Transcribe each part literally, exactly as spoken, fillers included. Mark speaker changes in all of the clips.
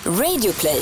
Speaker 1: Radioplay.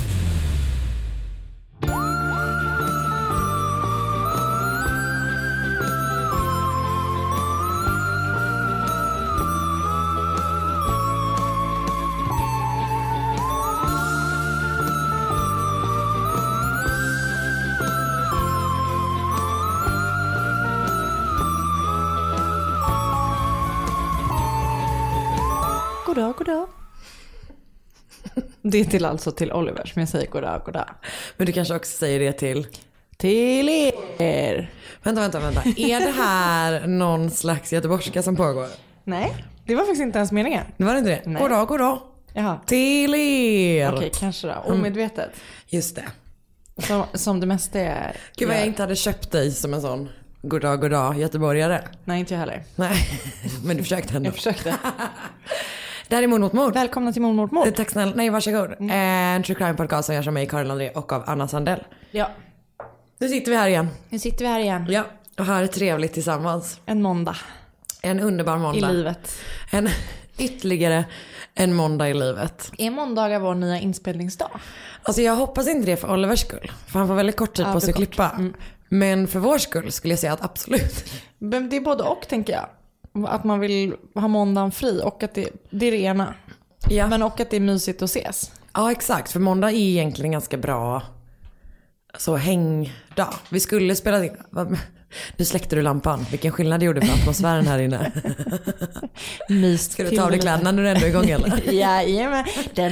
Speaker 2: Goddag, goddag. Det är till alltså till Oliver som jag säger goddag, goddag.
Speaker 3: Men du kanske också säger det till...
Speaker 2: Till er.
Speaker 3: Vänta, vänta, vänta. Är det här någon slags göteborgska som pågår?
Speaker 2: Nej, det var faktiskt inte ens meningen.
Speaker 3: Det var inte det?
Speaker 2: Nej.
Speaker 3: Goddag, goddag.
Speaker 2: Jaha.
Speaker 3: Till er.
Speaker 2: Okej, kanske då. Omedvetet.
Speaker 3: Just det.
Speaker 2: Som, som det mesta är.
Speaker 3: Gud vad jag inte hade köpt dig som en sån goddag, goddag göteborgare.
Speaker 2: Nej, inte jag heller.
Speaker 3: Nej, men du försökte ändå.
Speaker 2: Jag försökte.
Speaker 3: Det här är Mord mot mord.
Speaker 2: Välkomna till Mord mot mord.
Speaker 3: Tack snälla. Nej, varsågod. Mm. En true crime podcast som görs av mig, Karin André, och av Anna Sandell.
Speaker 2: Ja.
Speaker 3: Nu sitter vi här igen.
Speaker 2: Nu sitter vi här igen.
Speaker 3: Ja, och här är trevligt tillsammans.
Speaker 2: En måndag.
Speaker 3: En underbar måndag.
Speaker 2: I livet.
Speaker 3: En ytterligare en måndag i livet.
Speaker 2: Är måndagar vår nya inspelningsdag?
Speaker 3: Alltså jag hoppas inte det för Olivers skull. För han får väldigt kort tid
Speaker 2: ja,
Speaker 3: på sig att klippa.
Speaker 2: Mm.
Speaker 3: Men för vår skull skulle jag säga att absolut.
Speaker 2: Men det är både och, tänker jag. Att man vill ha måndagen fri och att det, det är det ena.
Speaker 3: Ja.
Speaker 2: Men och att det är mysigt att ses.
Speaker 3: Ja, exakt. För måndag är egentligen ganska bra så hängdag. Vi skulle spela in... Nu släckte du lampan. Vilken skillnad det gjorde för atmosfären här inne.
Speaker 2: Myst.
Speaker 3: Ska du ta av dig kläderna när du ändå är igång eller?
Speaker 2: Jajamän.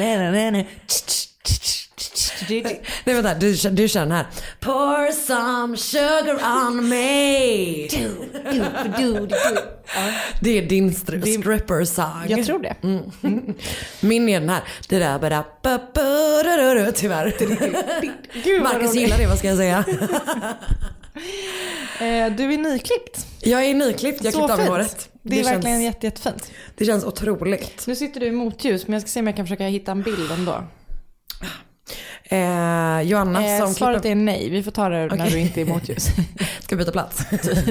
Speaker 3: Nej vänta, du, du kör den här. Pour some sugar on me. Det är din stri- stripper song.
Speaker 2: Jag tror det.
Speaker 3: Mm. Min är den här. Det där bara tyvärr.
Speaker 2: Gud,
Speaker 3: Marcus gillar det, vad ska jag säga?
Speaker 2: Du är nyklippt.
Speaker 3: Jag är nyklippt, jag klippte av mig håret.
Speaker 2: Det, det är verkligen känns, jätte, jättefint.
Speaker 3: Det känns otroligt.
Speaker 2: Nu sitter du i motljus, men jag ska se om jag kan försöka hitta en bild ändå.
Speaker 3: Eh, Joanna
Speaker 2: eh,
Speaker 3: som
Speaker 2: svaret
Speaker 3: klipper...
Speaker 2: är nej, vi får ta det okay. När du inte är motljus.
Speaker 3: Ska byta plats.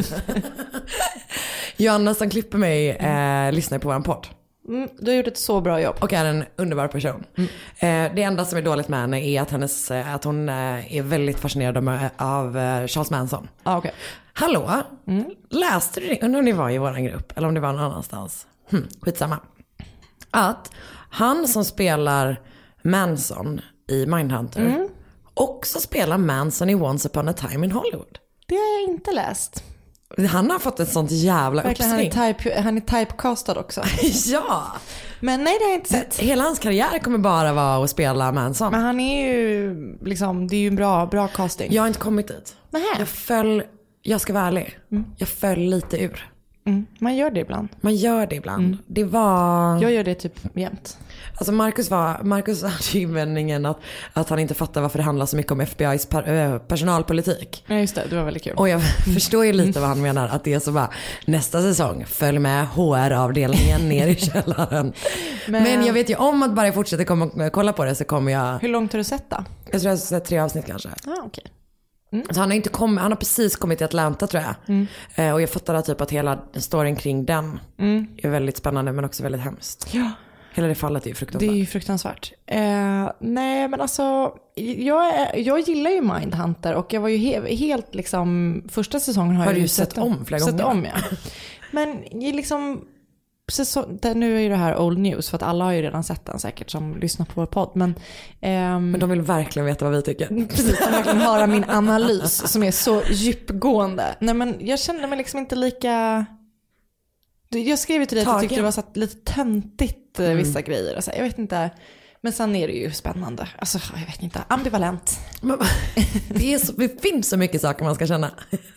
Speaker 3: Joanna som klipper mig eh, lyssnar på vår podd.
Speaker 2: Mm, du har gjort ett så bra jobb.
Speaker 3: Och är en underbar person. Mm. Eh, det enda som är dåligt med henne är att, hennes, att hon eh, är väldigt fascinerad av, av eh, Charles Manson.
Speaker 2: Ah, okay.
Speaker 3: Hallå, mm. läste du det? Undrar om det var i vår grupp eller om det var någon annanstans. Hm, skitsamma. Att han som spelar Manson i Mindhunter mm. också spelar Manson i Once upon a time in Hollywood.
Speaker 2: Det har jag inte läst.
Speaker 3: Han har fått ett sånt jävla uppsving.
Speaker 2: Han är, type, han är typecastad också.
Speaker 3: Ja.
Speaker 2: Men nej, det har jag inte sett.
Speaker 3: Hela hans karriär kommer bara vara att spela Manson.
Speaker 2: Men han är ju liksom, det är ju en bra, bra casting.
Speaker 3: Jag har inte kommit dit.
Speaker 2: Nähä.
Speaker 3: Jag föll, jag ska vara ärlig. Mm. Jag föll lite ur.
Speaker 2: Mm. Man gör det ibland.
Speaker 3: Man gör det ibland. Mm. Det var...
Speaker 2: Jag gör det typ jämt.
Speaker 3: Alltså Marcus var, Marcus hade invändningen att, att han inte fattar varför det handlar så mycket om F B I:s per, äh, personalpolitik.
Speaker 2: Ja just det, det var väldigt kul.
Speaker 3: Och jag förstår ju lite vad han menar. Att det är så bara, nästa säsong, följ med H R-avdelningen ner i källaren. Men, Men jag vet ju om att bara jag fortsätter komma, kolla på det så kommer jag...
Speaker 2: Hur långt har du sett då?
Speaker 3: Jag tror jag har sett tre avsnitt kanske.
Speaker 2: Ah, okej. Okay.
Speaker 3: Mm. Så han har inte kommit, han har precis kommit till Atlanta tror jag. Mm. Eh, och jag fattar typ att hela storyn kring den mm. är väldigt spännande men också väldigt hemskt.
Speaker 2: Ja.
Speaker 3: Hela det fallet är ju fruktansvärt.
Speaker 2: Det är ju fruktansvärt. Eh, nej men alltså jag, är, jag gillar ju Mindhunter och jag var ju he- helt liksom första säsongen har,
Speaker 3: har
Speaker 2: jag
Speaker 3: du
Speaker 2: ju
Speaker 3: sett, sett om flera
Speaker 2: sett
Speaker 3: gånger.
Speaker 2: Om, ja. Men liksom säsong, där, nu är ju det här old news för att alla har ju redan sett den säkert som lyssnar på vår podd. Men, ehm,
Speaker 3: men de vill verkligen veta vad vi tycker.
Speaker 2: Precis, de vill verkligen höra min analys som är så djupgående. Nej men jag kände mig liksom inte lika... Jag skrev till dig att jag tyckte det var så lite töntigt mm. vissa grejer. Alltså, jag vet inte. Men sen är det ju spännande. Alltså jag vet inte. Ambivalent.
Speaker 3: Men, det, är så, det finns så mycket saker man ska känna.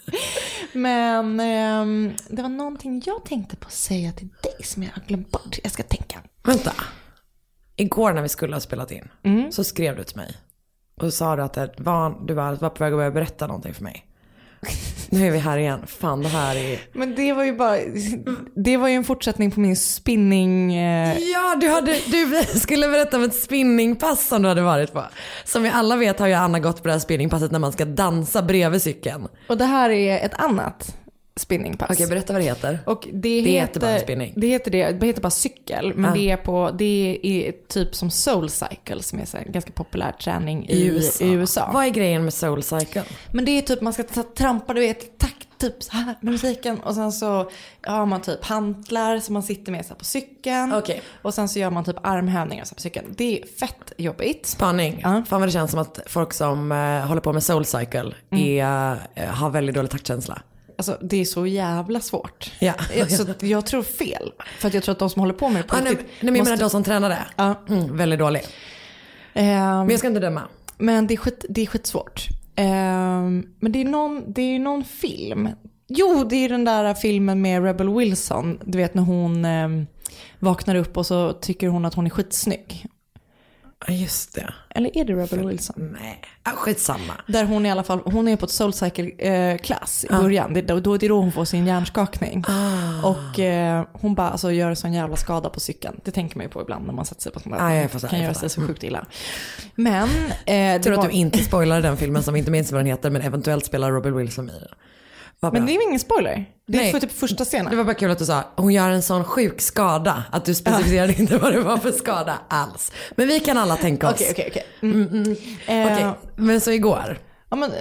Speaker 2: Men eh, det var någonting jag tänkte på att säga till dig som jag har glömt bort. Jag ska tänka.
Speaker 3: Vänta. Igår när vi skulle ha spelat in
Speaker 2: mm.
Speaker 3: så skrev du till mig. Och sa du att det var, du var på väg att börja berätta någonting för mig. Nu är vi här igen. Fan, det här är...
Speaker 2: Men det var ju bara... Det var ju en fortsättning på min spinning... Eh...
Speaker 3: Ja, du, hade, du skulle berätta om ett spinningpass som du hade varit på. Som vi alla vet har ju Anna gått på det här spinningpasset när man ska dansa bredvid cykeln.
Speaker 2: Och det här är ett annat. spinningpass.
Speaker 3: Okej, berätta vad det heter.
Speaker 2: Och det,
Speaker 3: det
Speaker 2: heter,
Speaker 3: heter bara spinning.
Speaker 2: Det heter, det, det heter bara cykel, men
Speaker 3: ah.
Speaker 2: det är på det är typ som Soul Cycle som är så här ganska populär träning i, I, U S A. i U S A.
Speaker 3: Vad är grejen med Soul Cycle?
Speaker 2: Men det är typ man ska ta, trampa, du vet, takt typ så här med musiken och sen så har man typ hantlar som man sitter med så här på cykeln.
Speaker 3: Okay.
Speaker 2: Och sen så gör man typ armhävningar så här på cykeln. Det är fett jobbigt.
Speaker 3: Spaning. Ja. Fan vad det känns som att folk som uh, håller på med Soul Cycle mm. är, uh, har väldigt dålig taktkänsla.
Speaker 2: Alltså det är så jävla svårt.
Speaker 3: Ja.
Speaker 2: Så jag tror fel. För att jag tror att de som håller på med det på
Speaker 3: ah, nej, nej, men måste... de som tränar det.
Speaker 2: Ja.
Speaker 3: Mm, väldigt dålig. Um, men jag ska inte döma.
Speaker 2: Men det är, skit, det är skitsvårt. Um, men det är någon, det är någon film. Jo, det är den där filmen med Rebel Wilson. Du vet när hon um, vaknar upp och så tycker hon att hon är skitsnygg.
Speaker 3: Ja, just det.
Speaker 2: Eller är det Rebel För, Wilson?
Speaker 3: Nej, ah, skitsamma.
Speaker 2: Där hon i alla fall, hon är på ett Soul Cycle-klass eh, i början. Det, då, då är det då hon får sin hjärnskakning.
Speaker 3: Ah.
Speaker 2: Och eh, hon bara alltså, gör en sån jävla skada på cykeln. Det tänker man ju på ibland när man sätter sig på sån där.
Speaker 3: Ah, jag får,
Speaker 2: kan
Speaker 3: jag
Speaker 2: göra
Speaker 3: får,
Speaker 2: sig så sjukt illa. Men... Eh,
Speaker 3: jag tror
Speaker 2: var...
Speaker 3: att du inte spoilar den filmen som inte minns vad den heter, men eventuellt spelar Rebel Wilson i den.
Speaker 2: Men det är ju ingen spoiler. Det är Nej, för typ första scenen.
Speaker 3: Det var bara kul att du sa hon gör en sån sjuk skada att du specificerade inte vad det var för skada alls. Men vi kan alla tänka oss.
Speaker 2: Okej, okej, okej.
Speaker 3: Mm, mm.
Speaker 2: Eh,
Speaker 3: okay. Men så igår.
Speaker 2: Ja, men,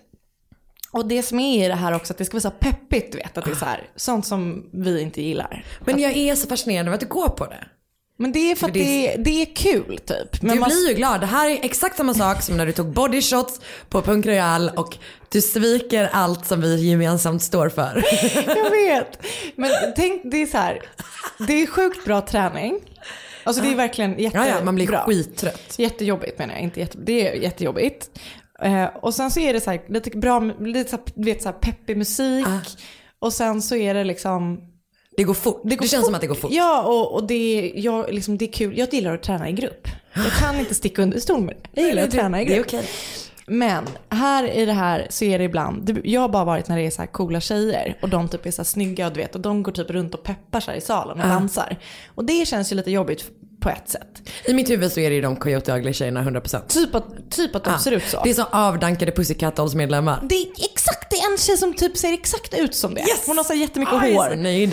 Speaker 2: och det som är i det här också att det ska vara så peppigt, du vet, att det är så här, sånt som vi inte gillar.
Speaker 3: Men
Speaker 2: att,
Speaker 3: jag är så fascinerad av att du går på det.
Speaker 2: Men det är för att det är, det är kul typ. Men
Speaker 3: du
Speaker 2: man...
Speaker 3: blir ju glad. Det här är exakt samma sak som när du tog body shots på Punk Royal och du sviker allt som vi gemensamt står för.
Speaker 2: Jag vet. Men tänk, det är så här. Det är sjukt bra träning. Alltså det är verkligen jättebra.
Speaker 3: Ja, ja, man blir skittrött.
Speaker 2: Jättejobbigt menar jag. Inte jätte... Det är jättejobbigt. Uh, och sen så är det så här, lite bra, lite så här, du vet, så här peppig musik. Ah. Och sen så är det liksom...
Speaker 3: Det går fort. Det, går det känns fort. Som att det går fort.
Speaker 2: Ja, och, och det, jag, liksom, det är kul. Jag gillar att träna i grupp. Jag kan inte sticka under stol med det. Jag gillar att träna i grupp.
Speaker 3: Det är okej.
Speaker 2: Men här i det här så är det ibland, jag har bara varit när det är så här coola tjejer och de typ är så här snygga och du vet, och de går typ runt och peppar sig i salen och uh. dansar. Och det känns ju lite jobbigt på ett sätt.
Speaker 3: I mitt huvud så är det ju de Coyote Ugly-tjejerna hundra procent.
Speaker 2: Typ att, typ att de uh. ser ut så.
Speaker 3: Det är så avdankade Pussycat Dolls-medlemmar.
Speaker 2: Det är exakt, det är en tjej som typ ser exakt ut som det.
Speaker 3: Yes!
Speaker 2: Hon har så jättemycket
Speaker 3: oh,
Speaker 2: hår.
Speaker 3: Jag är så nöjd.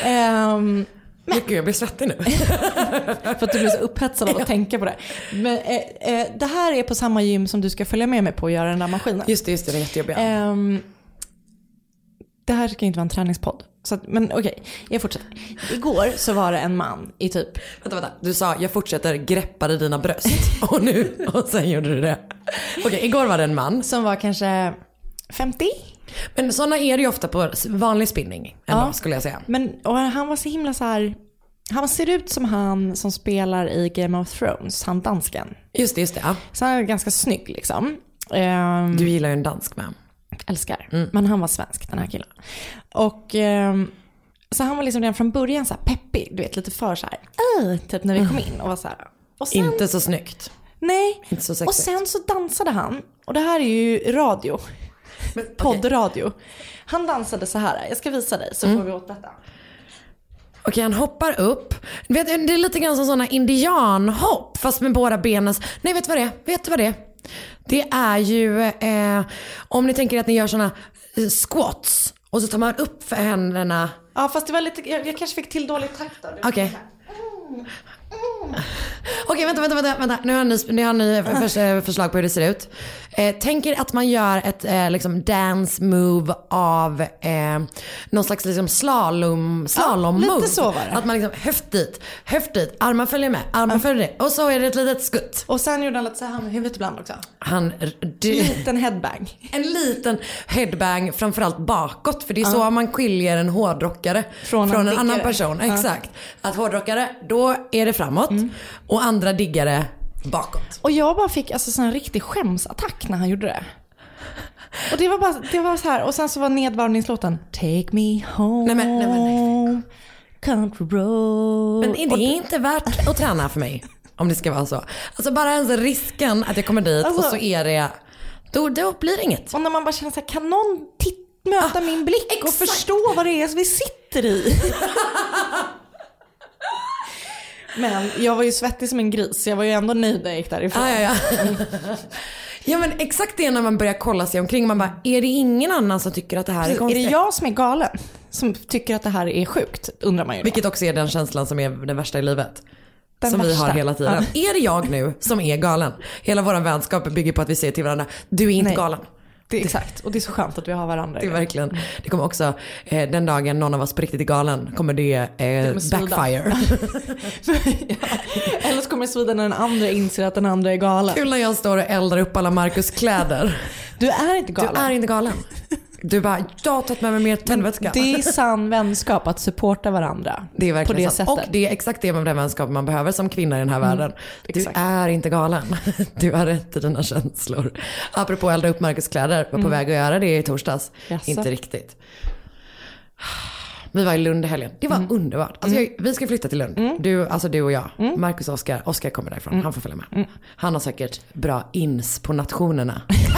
Speaker 2: Um,
Speaker 3: Men Gud, jag blir svettig nu.
Speaker 2: För att du blir så upphetsad av att tänka på det. Men eh, eh, det här är på samma gym som du ska följa med mig på och göra den där maskinen.
Speaker 3: Just det, just det, det är jättejobbigt.
Speaker 2: Eh, det här ska inte vara en träningspodd. Så att, men okej, okay, jag fortsätter. Igår så var det en man i typ...
Speaker 3: Vänta, vänta. Du sa, jag fortsätter greppade dina bröst. Och nu, och sen gjorde du det. Okej, okay, igår var det en man.
Speaker 2: Som var kanske femtio.
Speaker 3: Men sådana är det ju ofta på vanlig spinning ändå, ja, skulle jag säga.
Speaker 2: Men och han var så himla så här, han ser ut som han som spelar i Game of Thrones, han dansken.
Speaker 3: Just det, just det. Ja.
Speaker 2: Så han är ganska snygg liksom.
Speaker 3: Um, du gillar ju en dansk med.
Speaker 2: Älskar. Mm. Men han var svensk, den här killen. Och um, så han var liksom redan från början så här peppig, du vet, lite för så här, uh, typ när vi kom in och var så här. Och sen,
Speaker 3: inte så snyggt.
Speaker 2: Nej.
Speaker 3: Inte så sexigt.
Speaker 2: Och sen så dansade han, och det här är ju radio. Men, poddradio. Okay. Han dansade så här. Jag ska visa dig så mm. får vi åt detta.
Speaker 3: Okej, okay, han hoppar upp. Vet, det är lite grann som sådana indianhopp fast med båda benen. Nej, vet du vad det är? Vet du vad det är? Det är ju eh, om ni tänker att ni gör sådana eh, squats och så tar man upp för händerna.
Speaker 2: Ja, fast det var lite, jag, jag kanske fick till dålig takt då.
Speaker 3: Okej. Okay. Mm. Mm. Okej, vänta, vänta, vänta, vänta. Nu har ni, nu har ni för, förslag på hur det ser ut. Eh, tänker att man gör ett eh, liksom dance move av eh, någon slags liksom slalom, slalom
Speaker 2: ja,
Speaker 3: move.
Speaker 2: Lite så var det.
Speaker 3: Att man liksom höft dit, höft dit, armar följer med, armar ja. följer med. Och så är det ett litet skutt.
Speaker 2: Och sen gjorde han lite så här med huvudet ibland också.
Speaker 3: Han, du,
Speaker 2: liten headbang.
Speaker 3: En liten headbang, framförallt bakåt. För det är ja. så man skiljer en hårdrockare från, från en, en annan person. Ja. Exakt. Att hårdrockare, då är det framåt. Mm. Och andra diggare bakåt.
Speaker 2: Och jag bara fick alltså sån en riktig skämsattack när han gjorde det. Och det var bara det var så här, och sen så var nedvarvningslåten Take me home.
Speaker 3: Nej men nej men nej.
Speaker 2: Country road.
Speaker 3: Men är det inte värt att träna för mig om det ska vara så? Alltså bara ens risken att jag kommer dit alltså, och så är det då, då blir det inget.
Speaker 2: Och när man bara känner så här, kan någon titt, möta ah, min blick exakt. Och förstå vad det är som vi sitter i? Men jag var ju svettig som en gris. Jag var ju ändå nöjd när jag gick därifrån.
Speaker 3: Ah, ja, ja. Ja, men exakt det när man börjar kolla sig omkring. Man bara, är det ingen annan som tycker att det här är konstigt?
Speaker 2: Är det jag som är galen? Som tycker att det här är sjukt, undrar man ju då.
Speaker 3: Vilket också är den känslan som är den värsta i livet. Den som värsta. Vi har hela tiden. Ja. Är det jag nu som är galen? Hela vår vänskap bygger på att vi säger till varandra, du är inte Nej. galen.
Speaker 2: Det är exakt, och det är så skönt att vi har varandra.
Speaker 3: Det är verkligen. Det kommer också, eh, den dagen någon av oss på riktigt är galen, kommer det, eh, det backfire.
Speaker 2: Ja. Eller så kommer det svida när den andra inser att den andra är galen.
Speaker 3: Kul när jag står och eldar upp alla Marcus kläder.
Speaker 2: Du är inte galen.
Speaker 3: Du är inte galen. Du bara, jag har tagit med mig mer tändvätska.
Speaker 2: Det är sann vänskap att supporta varandra.
Speaker 3: Det är verkligen
Speaker 2: på det
Speaker 3: sant.
Speaker 2: sättet.
Speaker 3: Och det är exakt det med den vänskap man behöver som kvinna i den här mm, världen. Du exakt. är inte galen. Du har rätt i dina känslor. Apropå elda upp Marcus kläder, var på mm. väg att göra det i torsdags. Jaså. Inte riktigt. Vi var i Lund i helgen. Det var mm. underbart. Alltså jag, vi ska flytta till Lund. Mm. Du, alltså du och jag. Mm. Marcus och Oskar. Oskar kommer därifrån. Mm. Han får följa med. Mm. Han har säkert bra ins på nationerna.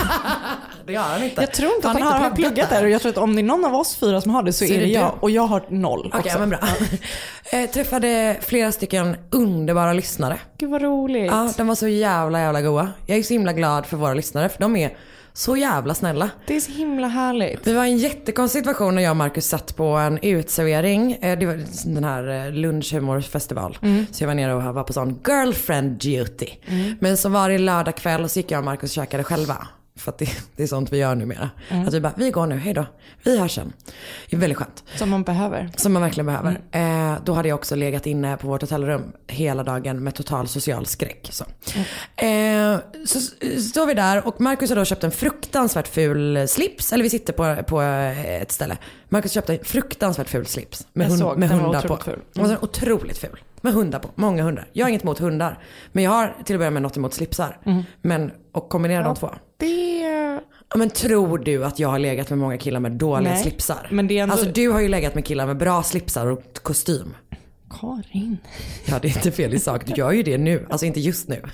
Speaker 3: Det har han inte.
Speaker 2: Jag tror inte han att han, han har pluggat där. Och jag tror att om det är någon av oss fyra som har det så, så är det jag. Du? Och jag har noll
Speaker 3: Okej, okay, men bra. Jag träffade flera stycken underbara lyssnare.
Speaker 2: Gud vad roligt.
Speaker 3: Ja, de var så jävla jävla goa. Jag är så himla glad för våra lyssnare. För de är så jävla snälla.
Speaker 2: Det är så himla härligt.
Speaker 3: Det var en jättekonstig situation när jag och Marcus satt på en utservering. Det var den här lunchhumorfestival. Mm. Så jag var nere och var på sån girlfriend duty. Mm. Men så var det lördag kväll och så gick jag och Marcus och käkade själva. För att det, det är sånt vi gör numera. Mm. Att vi bara, vi går nu, hej då. Vi hörs sen. Det är väldigt skönt.
Speaker 2: Som man behöver.
Speaker 3: Som man verkligen behöver. Mm. Eh, då hade jag också legat inne på vårt hotellrum hela dagen med total social skräck. Så, mm. eh, så står vi där och Marcus har då köpt en fruktansvärt ful slips. Eller vi sitter på, på ett ställe. Marcus köpte en fruktansvärt ful slips. Med, hund, såg, med hundar på. Ful. Mm. Och otroligt ful. Med hundar på. Många hundar. Jag har inget emot hundar. Men jag har till att börja med något emot slipsar. Mm. Men, och kombinera ja, de två.
Speaker 2: Det...
Speaker 3: Ja, men tror du att jag har legat med många killar med dåliga Nej, slipsar? Men det är ändå... Alltså du har ju legat med killar med bra slipsar och kostym.
Speaker 2: Karin.
Speaker 3: Ja, det är inte fel i sak. Du gör ju det nu. Alltså inte just nu.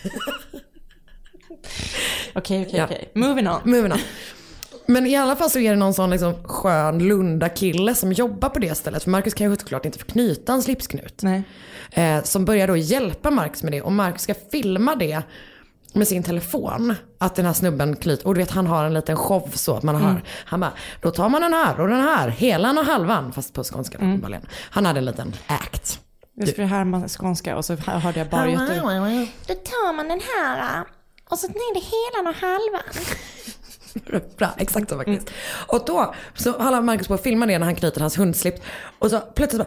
Speaker 2: Okej, okej, okej. Moving on.
Speaker 3: Moving on. Men i alla fall så är det någon sån liksom skön lunda kille som jobbar på det stället. För Marcus kan ju såklart inte förknyta en slipsknut.
Speaker 2: Nej.
Speaker 3: Eh, som börjar då hjälpa Marcus med det. Och Marcus ska filma det med sin telefon. Att den här snubben knyter. Och du vet, han har en liten show så att man har. Mm. Han bara, då tar man den här och den här. Helan och halvan. Fast på skånska. Mm. Han hade en liten act.
Speaker 2: Jag skulle härma skånska och så hörde jag bara Göte. Då tar man den här och så är det helan och halvan.
Speaker 3: Bra, exakt så faktiskt. Mm. Och då så håller Marcus på att filma det när han knyter hans hundslips. Och så plötsligt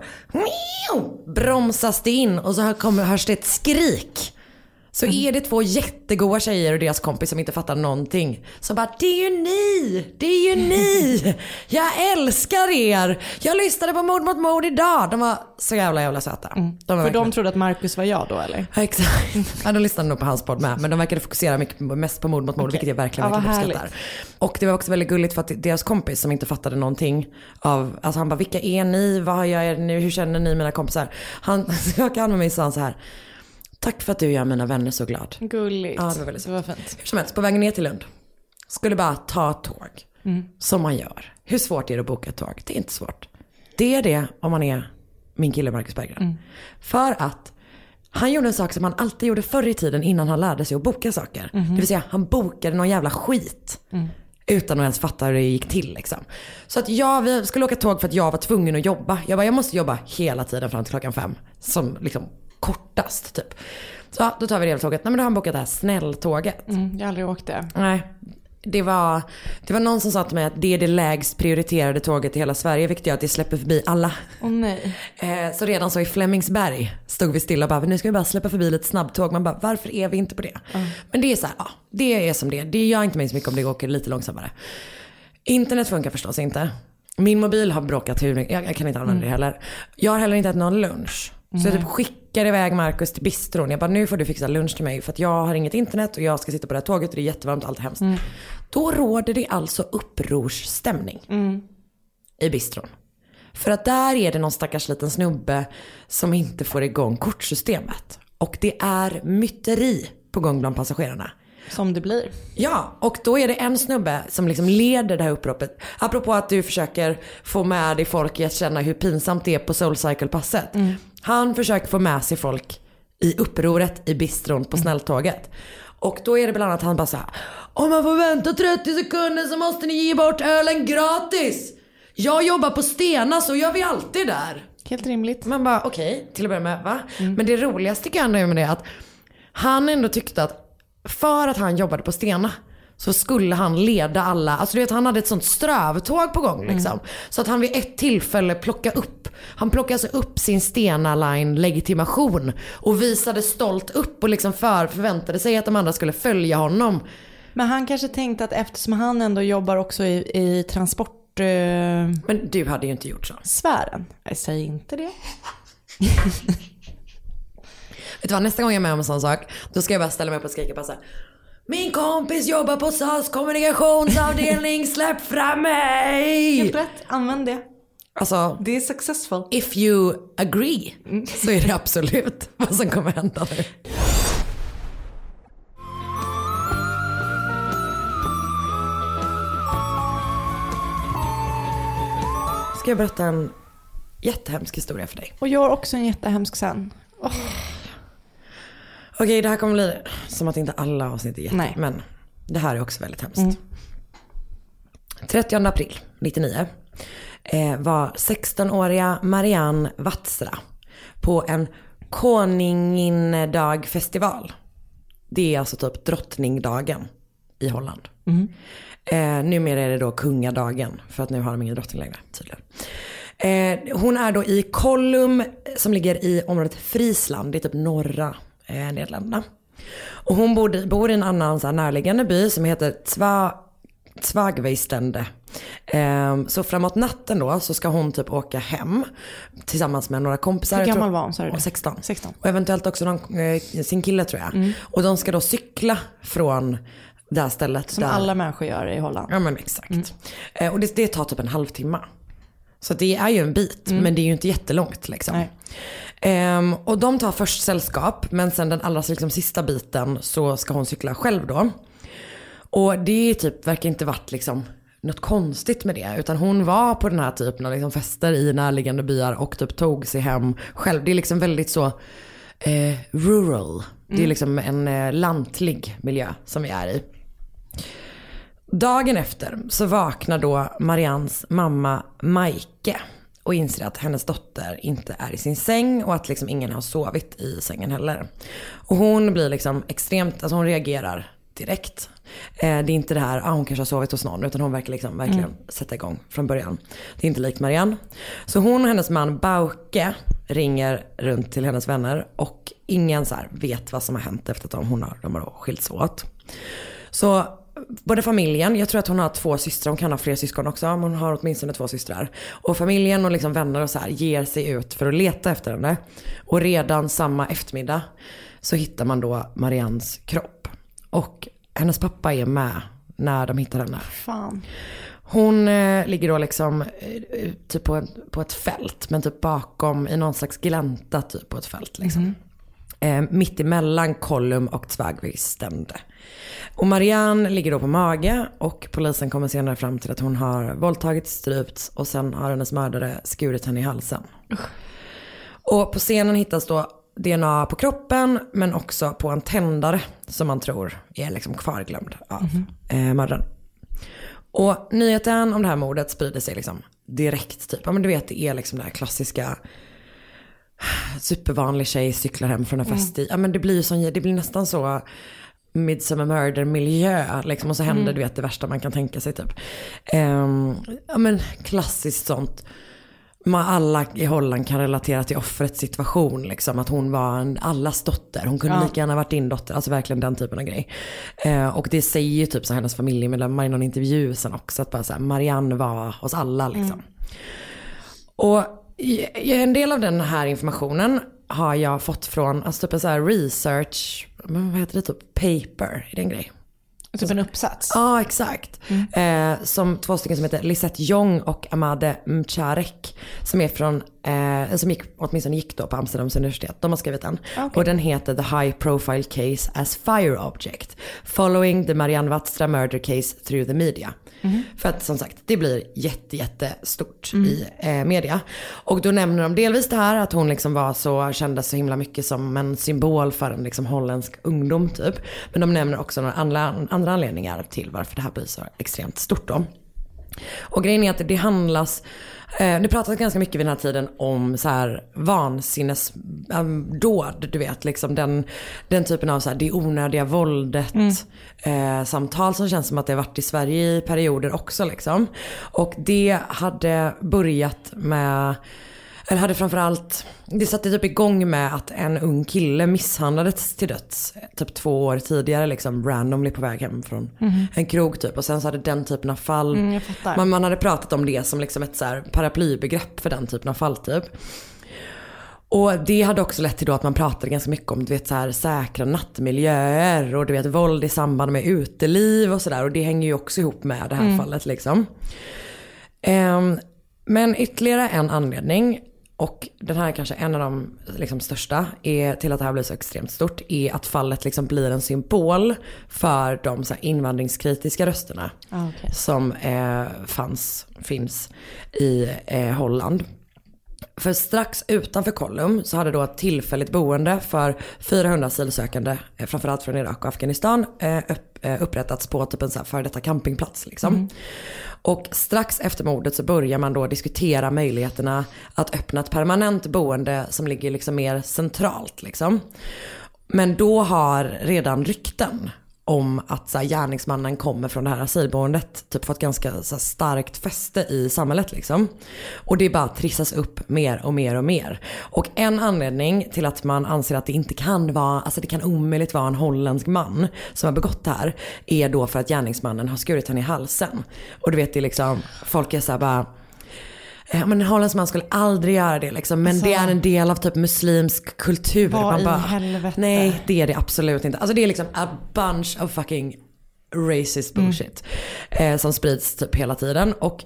Speaker 3: bara bromsas det in och så kommer, hörs det ett skrik. Så mm. är det två jättegoda tjejer och deras kompis som inte fattar någonting. Så bara, det är ju ni! Det är ju ni! Jag älskar er! Jag lyssnade på Mord mot mord idag. De var så jävla jävla söta. Mm. De
Speaker 2: För
Speaker 3: verkligen...
Speaker 2: de trodde att Marcus var jag då, eller?
Speaker 3: Ja, exakt. Ja, de lyssnade nog på hans podd med. Men de verkade fokusera mycket, mest på Mord mot mord, okay. Vilket jag verkligen, ja, verkligen uppskattar. Och det var också väldigt gulligt för att deras kompis som inte fattade någonting av, alltså han bara, vilka är ni? Vad gör jag nu? Hur känner ni mina kompisar? Han skakade med mig och sa så här: tack för att du gör mina vänner så glad.
Speaker 2: Gulligt.
Speaker 3: Ja, det var väldigt så.
Speaker 2: Det var fint.
Speaker 3: Hur som helst, på vägen ner till Lund. Skulle bara ta ett tåg. Mm. Som man gör. Hur svårt är det att boka ett tåg? Det är inte svårt. Det är det om man är min kille Marcus Berggren. Mm. För att han gjorde en sak som han alltid gjorde förr i tiden innan han lärde sig att boka saker. Mm. Det vill säga, han bokade någon jävla skit. Mm. Utan att ens fatta hur det gick till liksom. Så att jag, vi skulle åka tåg för att jag var tvungen att jobba. Jag bara, jag måste jobba hela tiden fram till klockan fem. Som liksom kortast typ. Så ja, då tar vi det tåget. Nej, men då har han bokat det här snälltåget.
Speaker 2: Mm, jag har aldrig åkt det.
Speaker 3: Nej. Det var, det var någon som sa till mig att det är det lägst prioriterade tåget i hela Sverige. Vilket gör att det släpper förbi alla.
Speaker 2: Åh oh, nej.
Speaker 3: Eh, så redan så i Flemingsberg stod vi stilla och bara, nu ska vi bara släppa förbi lite snabbtåg. Man bara, varför är vi inte på det? Mm. Men det är så här, ja, det är som det är. Det gör inte mig så mycket om det åker lite långsammare. Internet funkar förstås inte. Min mobil har bråkat hur mycket. Jag, jag kan inte använda mm. det heller. Jag har heller inte ätit någon lunch. Så mm. jag typ skickar iväg Marcus till bistron. Jag bara, nu får du fixa lunch till mig. För att jag har inget internet och jag ska sitta på det här tåget. Och det är jättevarmt, allt är hemskt. Mm. Då råder det alltså upprorsstämning mm. i bistron. För att där är det någon stackars liten snubbe som inte får igång kortsystemet. Och det är myteri på gång bland passagerarna.
Speaker 2: Som det blir.
Speaker 3: Ja, och då är det en snubbe som liksom leder det här uppropet. Apropå att du försöker få med dig folk i att känna hur pinsamt det är på SoulCycle-passet. Mm. Han försöker få med sig folk i upproret i bistron på snälltåget. Och då är det bland annat han bara så här: om man får vänta trettio sekunder så måste ni ge bort ölen gratis. Jag jobbar på Stena så gör vi alltid där.
Speaker 2: Helt rimligt.
Speaker 3: Man bara okej, okay, till att börja med va? Mm. Men det roligaste tycker jag ändå är med det att han ändå tyckte att för att han jobbade på Stena så skulle han leda alla, alltså du vet han hade ett sånt strövtåg på gång liksom. Mm. Så att han vid ett tillfälle plockade upp, han plockade alltså upp sin Stena Line legitimation och visade stolt upp och liksom för, förväntade sig att de andra skulle följa honom.
Speaker 2: Men han kanske tänkte att eftersom han ändå jobbar också i, i transport...
Speaker 3: Men du hade ju inte gjort så.
Speaker 2: Sfären. Jag säger inte det.
Speaker 3: Vet du vad, nästa gång jag är med om en sån sak, då ska jag bara ställa mig upp och skrika bara så här: min kompis jobbar på S A S kommunikationsavdelning, släpp fram mig!
Speaker 2: Helt rätt, använd det.
Speaker 3: Alltså,
Speaker 2: det är successful.
Speaker 3: If you agree, mm. så är det absolut vad som kommer hända nu. Ska jag berätta en jättehemsk historia för dig?
Speaker 2: Och jag har också en jättehemsk sen. Oh.
Speaker 3: Okej, okay, det här kommer bli som att inte alla avsnitt är jätte... Nej. Men det här är också väldigt hemskt. Mm. trettionde april nittionio eh, var sexton-åriga Marianne Watstra på en Koningindagfestival. Det är alltså typ drottningdagen i Holland. Mm. Eh, numera är det då kungadagen, för att nu har de ingen drottning längre tydligen. Eh, hon är då i Kollum som ligger i området Friesland, det är typ norra eh, Nederländerna. Och hon bor, bor i en annan så här närliggande by som heter Tva, Tvagveistende. Eh, så framåt natten då så ska hon typ åka hem tillsammans med några kompisar.
Speaker 2: Hur gammal var hon, sa du det?
Speaker 3: sexton.
Speaker 2: sexton. Och
Speaker 3: eventuellt också någon, eh, sin kille tror jag. Mm. Och de ska då cykla från det här stället.
Speaker 2: Som
Speaker 3: där...
Speaker 2: alla människor gör i Holland.
Speaker 3: Ja men exakt. Mm. Eh, och det, det tar typ en halvtimme. Så det är ju en bit, mm. men det är ju inte jättelångt liksom. Um, och de tar först sällskap, men sen den allra liksom, sista biten så ska hon cykla själv då. Och det typ verkar inte varit liksom något konstigt med det, utan hon var på den här typen av liksom, fester i närliggande byar och typ tog sig hem själv. Det är liksom väldigt så eh, rural. Mm. Det är liksom en eh, lantlig miljö som vi är i. Dagen efter så vaknar då Marians mamma Maike och inser att hennes dotter inte är i sin säng och att liksom ingen har sovit i sängen heller. Och hon blir liksom extremt, alltså hon reagerar direkt. Eh, det är inte det här, ah, hon kanske har sovit hos någon, utan hon verkar liksom verkligen mm. sätta igång från början. Det är inte likt Marianne. Så hon och hennes man Bauke ringer runt till hennes vänner och ingen så här vet vad som har hänt efter att de, hon har, de har skilts åt. Så både familjen, jag tror att hon har två systrar, hon kan ha fler syskon också, men hon har åtminstone två systrar. Och familjen och liksom vänner och så här ger sig ut för att leta efter henne. Och redan samma eftermiddag så hittar man då Mariannes kropp. Och hennes pappa är med när de hittar henne.
Speaker 2: Fan.
Speaker 3: Hon eh, ligger då liksom eh, typ på, en, på ett fält, men typ bakom i någon slags glänta typ på ett fält liksom. Mm. Eh, mitt emellan Kollum och Tvagveistende. Och Marianne ligger då på mage och polisen kommer senare fram till att hon har våldtagits, strypts och sen har hennes mördare skurit henne i halsen. Uh. Och på scenen hittas då D N A på kroppen, men också på en tändare som man tror är liksom kvarglömd av mm-hmm. eh, mördaren. Och nyheten om det här mordet sprider sig liksom direkt typ. Ja, men du vet, det är liksom det här klassiska supervanlig tjej cyklar hem från en fest mm. i. Ja, men det blir ju sån, det blir nästan så Midsomer Murder miljö liksom, och så händer mm. du vet det värsta man kan tänka sig typ. Um, ja men klassiskt sånt. Man alla i Holland kan relatera till offrets situation liksom, att hon var en allas dotter. Hon kunde ja. lika gärna varit din dotter, alltså verkligen den typen av grej. Uh, och det säger ju typ så hennes familjemedlemmar i någon intervju sen också, att bara så här, Marianne var hos alla liksom. Mm. Och en del av den här informationen har jag fått från alltså typ en så här research, vad heter det, typ paper, är det en grej?
Speaker 2: Typ en uppsats?
Speaker 3: Ja, exakt. Mm. Eh, som två stycken som heter Lisette Jong och Amade Mcharek, som är från, eh, som gick, åtminstone gick då på Amsterdams universitet. De har skrivit den. Okay. Och den heter The High Profile Case as Fire Object, Following the Marianne Watstra Murder Case Through the Media. Mm. För att som sagt, det blir jätte, jättestort mm. i eh, media. Och då nämner de delvis det här att hon liksom var så, kändes så himla mycket som en symbol för en liksom holländsk ungdom typ. Men de nämner också några andra, andra anledningar till varför det här blir så extremt stort då. Och grejen är att det handlas, eh, det pratas ganska mycket vid den här tiden om så här vansinnesdåd, du vet, liksom den, den typen av så här, det onödiga våldet, mm. eh, samtal som känns som att det har varit i Sverige i perioder också liksom. Och det hade börjat med, eller hade framförallt, det satte typ igång med att en ung kille misshandlades till döds typ två år tidigare liksom randomly på väg hem från mm. en krog typ. Och sen så hade den typen av fall,
Speaker 2: mm,
Speaker 3: man, man hade pratat om det som liksom ett så här paraplybegrepp för den typen av fall typ. Och det hade också lett till då att man pratade ganska mycket om, du vet, så här säkra nattmiljöer och du vet våld i samband med uteliv och sådär. Och det hänger ju också ihop med det här mm. fallet liksom. Um, men ytterligare en anledning, och den här är kanske en av de liksom största är till att det här blir så extremt stort, är att fallet liksom blir en symbol för de så här invandringskritiska rösterna
Speaker 2: ah, okay.
Speaker 3: som eh, fanns, finns i eh, Holland. För strax utanför Kollum så hade då ett tillfälligt boende för fyrahundra asylsökande, eh, framförallt från Irak och Afghanistan, eh, upp, eh, upprättats på typ en så här för detta campingplats liksom. Mm. Och strax efter mordet så börjar man då diskutera möjligheterna att öppna ett permanent boende som ligger liksom mer centralt liksom. Men då har redan rykten om att så här, gärningsmannen kommer från det här asylboendet typ fått ganska så här, starkt fäste i samhället liksom. Och det bara trissas upp mer och mer och mer. Och en anledning till att man anser att det inte kan vara, alltså det kan omöjligt vara en holländsk man som har begått det här, är då för att gärningsmannen har skurit henne i halsen. Och du vet, det är liksom, folk är så här bara, ja, men en holländsk man skulle aldrig göra det liksom. Men alltså, det är en del av typ muslimsk kultur.
Speaker 2: Vad
Speaker 3: man
Speaker 2: i
Speaker 3: bara,
Speaker 2: helvete?
Speaker 3: nej, det är det absolut inte. Alltså det är liksom a bunch of fucking racist bullshit mm. eh, som sprids typ hela tiden. Och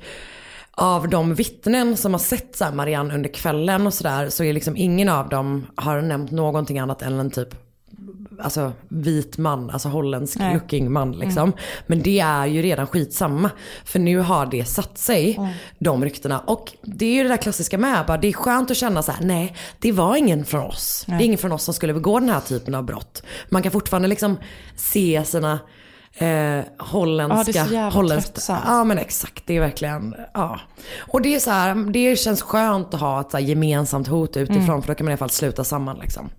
Speaker 3: av de vittnen som har sett så här Marianne under kvällen och sådär, så är liksom ingen av dem har nämnt någonting annat än en typ, alltså vit man, alltså holländsk Nej. looking man liksom. Mm. Men det är ju redan skitsamma, för nu har det satt sig mm. de ryktena. Och det är ju det där klassiska med, bara, det är skönt att känna så här: nej, det var ingen från oss. Nej. Det är ingen från oss som skulle begå den här typen av brott. Man kan fortfarande liksom se sina eh, holländska,
Speaker 2: ja, det är så
Speaker 3: holländska, ja men exakt, det är verkligen, ja. Och det är så här, det känns skönt att ha ett så här gemensamt hot utifrån, mm. för då kan man i alla fall sluta samman liksom.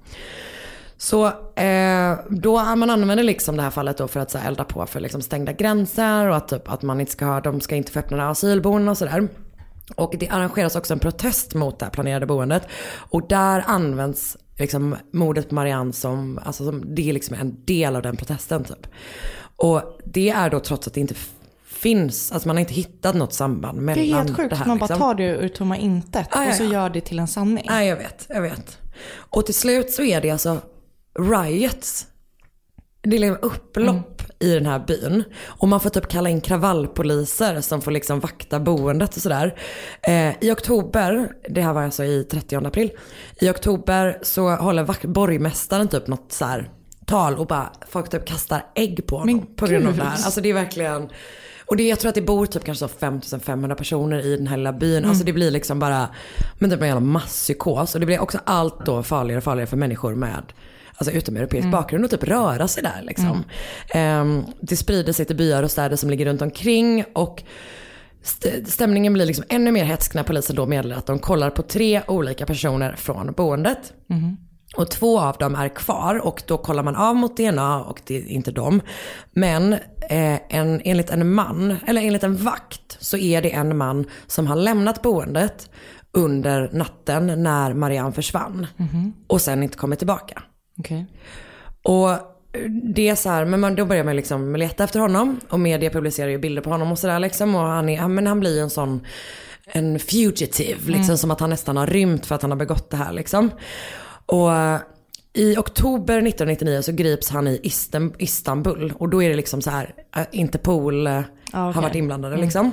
Speaker 3: Så eh, då man använder liksom det här fallet då för att så här, elda på för liksom stängda gränser och att, typ, att man inte ska ha, de ska inte få öppna några asylboenden och sådär. Och det arrangeras också en protest mot det här planerade boendet. Och där används liksom mordet på Marianne som, alltså som, det är liksom en del av den protesten typ. Och det är då trots att det inte finns, alltså man har inte hittat något samband mellan det här. Det är helt sjukt,
Speaker 2: man
Speaker 3: liksom.
Speaker 2: bara tar det ur tomma intet ah, och så ja, ja. gör det till en sanning.
Speaker 3: Nej, jag vet, jag vet. Och till slut så är det alltså riots. Det är liksom upplopp mm. i den här byn. Och man får typ kalla in kravallpoliser som får liksom vakta boendet och sådär. Eh, I oktober, det här var alltså i trettionde april. I oktober så håller vak- borgmästaren typ något så här tal och bara folk typ kastar ägg på honom på grund av det här. Alltså det är verkligen. Och det, jag tror att det bor typ kanske fem tusen fem hundra personer i den här lilla byn. Mm. Alltså det blir liksom bara, men det blir en jävla masspsykos. Och det blir också allt då farligare och farligare för människor med, alltså utom europeisk mm. bakgrund och typ röra sig där liksom. Mm. Um, det sprider sig till byar och städer som ligger runt omkring. Och st- stämningen blir liksom ännu mer hätsk när polisen då meddelar att de kollar på tre olika personer från boendet. Mm. Och två av dem är kvar och då kollar man av mot D N A och det är inte dem. Men eh, en, enligt en man, eller enligt en vakt, så är det en man som har lämnat boendet under natten när Marianne försvann. Mm-hmm. Och sen inte kommit tillbaka.
Speaker 2: Okay.
Speaker 3: Och det är så här, men man, då börjar man liksom leta efter honom. Och media publicerar ju bilder på honom och sådär liksom. Och han, är, men han blir ju en sån, en fugitive liksom, mm. som att han nästan har rymt för att han har begått det här liksom. Och i oktober nittonhundranittionio så grips han i Istanbul. Och då är det liksom så här, Interpol ah, okay. har varit inblandade mm. liksom.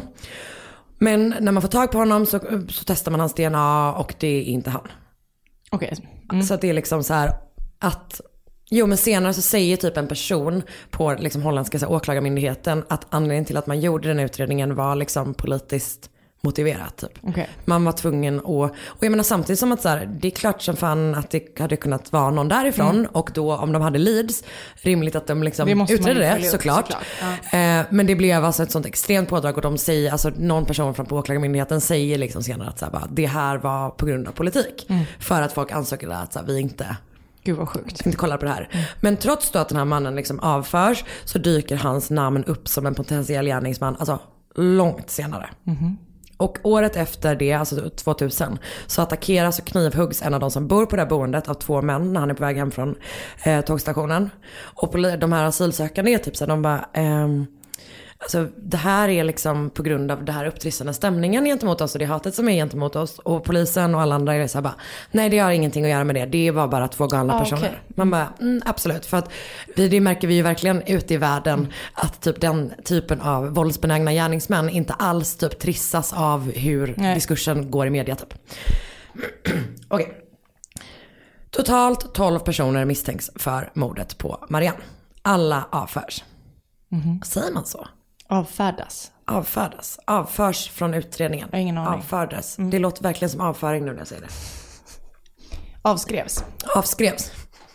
Speaker 3: Men när man får tag på honom så, så testar man hans D N A och det är inte han.
Speaker 2: Okej. Okay.
Speaker 3: Mm. Så att det är liksom så här att Jo, men senare så säger typ en person på liksom holländska så här, åklagarmyndigheten att anledningen till att man gjorde den utredningen var liksom politiskt motiverat typ.
Speaker 2: Okay.
Speaker 3: Man var tvungen att, och jag menar samtidigt som att så här, det är klart som fan att det hade kunnat vara någon därifrån mm. och då om de hade leads, rimligt att de liksom utredde det, såklart. såklart. Ja. Eh, men det blev alltså ett sånt extremt pådrag och de säger, alltså någon person från åklagarmyndigheten säger liksom senare att så här, bara, det här var på grund av politik. Mm. För att folk ansöker att så här, vi inte
Speaker 2: Gud vad sjukt.
Speaker 3: inte kollar på det här. Mm. Men trots då att den här mannen liksom avförs så dyker hans namn upp som en potentiell gärningsman, alltså långt senare. Mm. Och året efter det, alltså tvåtusen, så attackeras och knivhuggs en av de som bor på det här boendet av två män när han är på väg hem från eh, tågstationen. Och de här asylsökande är typ så här, de bara... Ehm, Alltså det här är liksom på grund av det här upptrissande stämningen gentemot oss och det hatet som är gentemot oss. Och polisen och alla andra är så här bara, nej det har ingenting att göra med det. Det var bara två galna ah, personer. Okay. Man bara, mm, absolut. För att vi, det märker vi ju verkligen ute i världen mm. att typ den typen av våldsbenägna gärningsmän inte alls typ trissas av hur nej. diskursen går i media typ. Okej. Okay. Totalt tolv personer misstänks för mordet på Marianne. Alla avförs. Mm-hmm. Säger man så?
Speaker 2: Avfärdas.
Speaker 3: Avfärdas. Avförs från utredningen.
Speaker 2: Jag har ingen aning.
Speaker 3: Avfärdas. Mm. Det låter verkligen som avföring nu när jag säger det.
Speaker 2: Avskrevs.
Speaker 3: Avskrevs.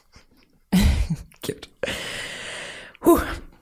Speaker 3: Gud. Huh.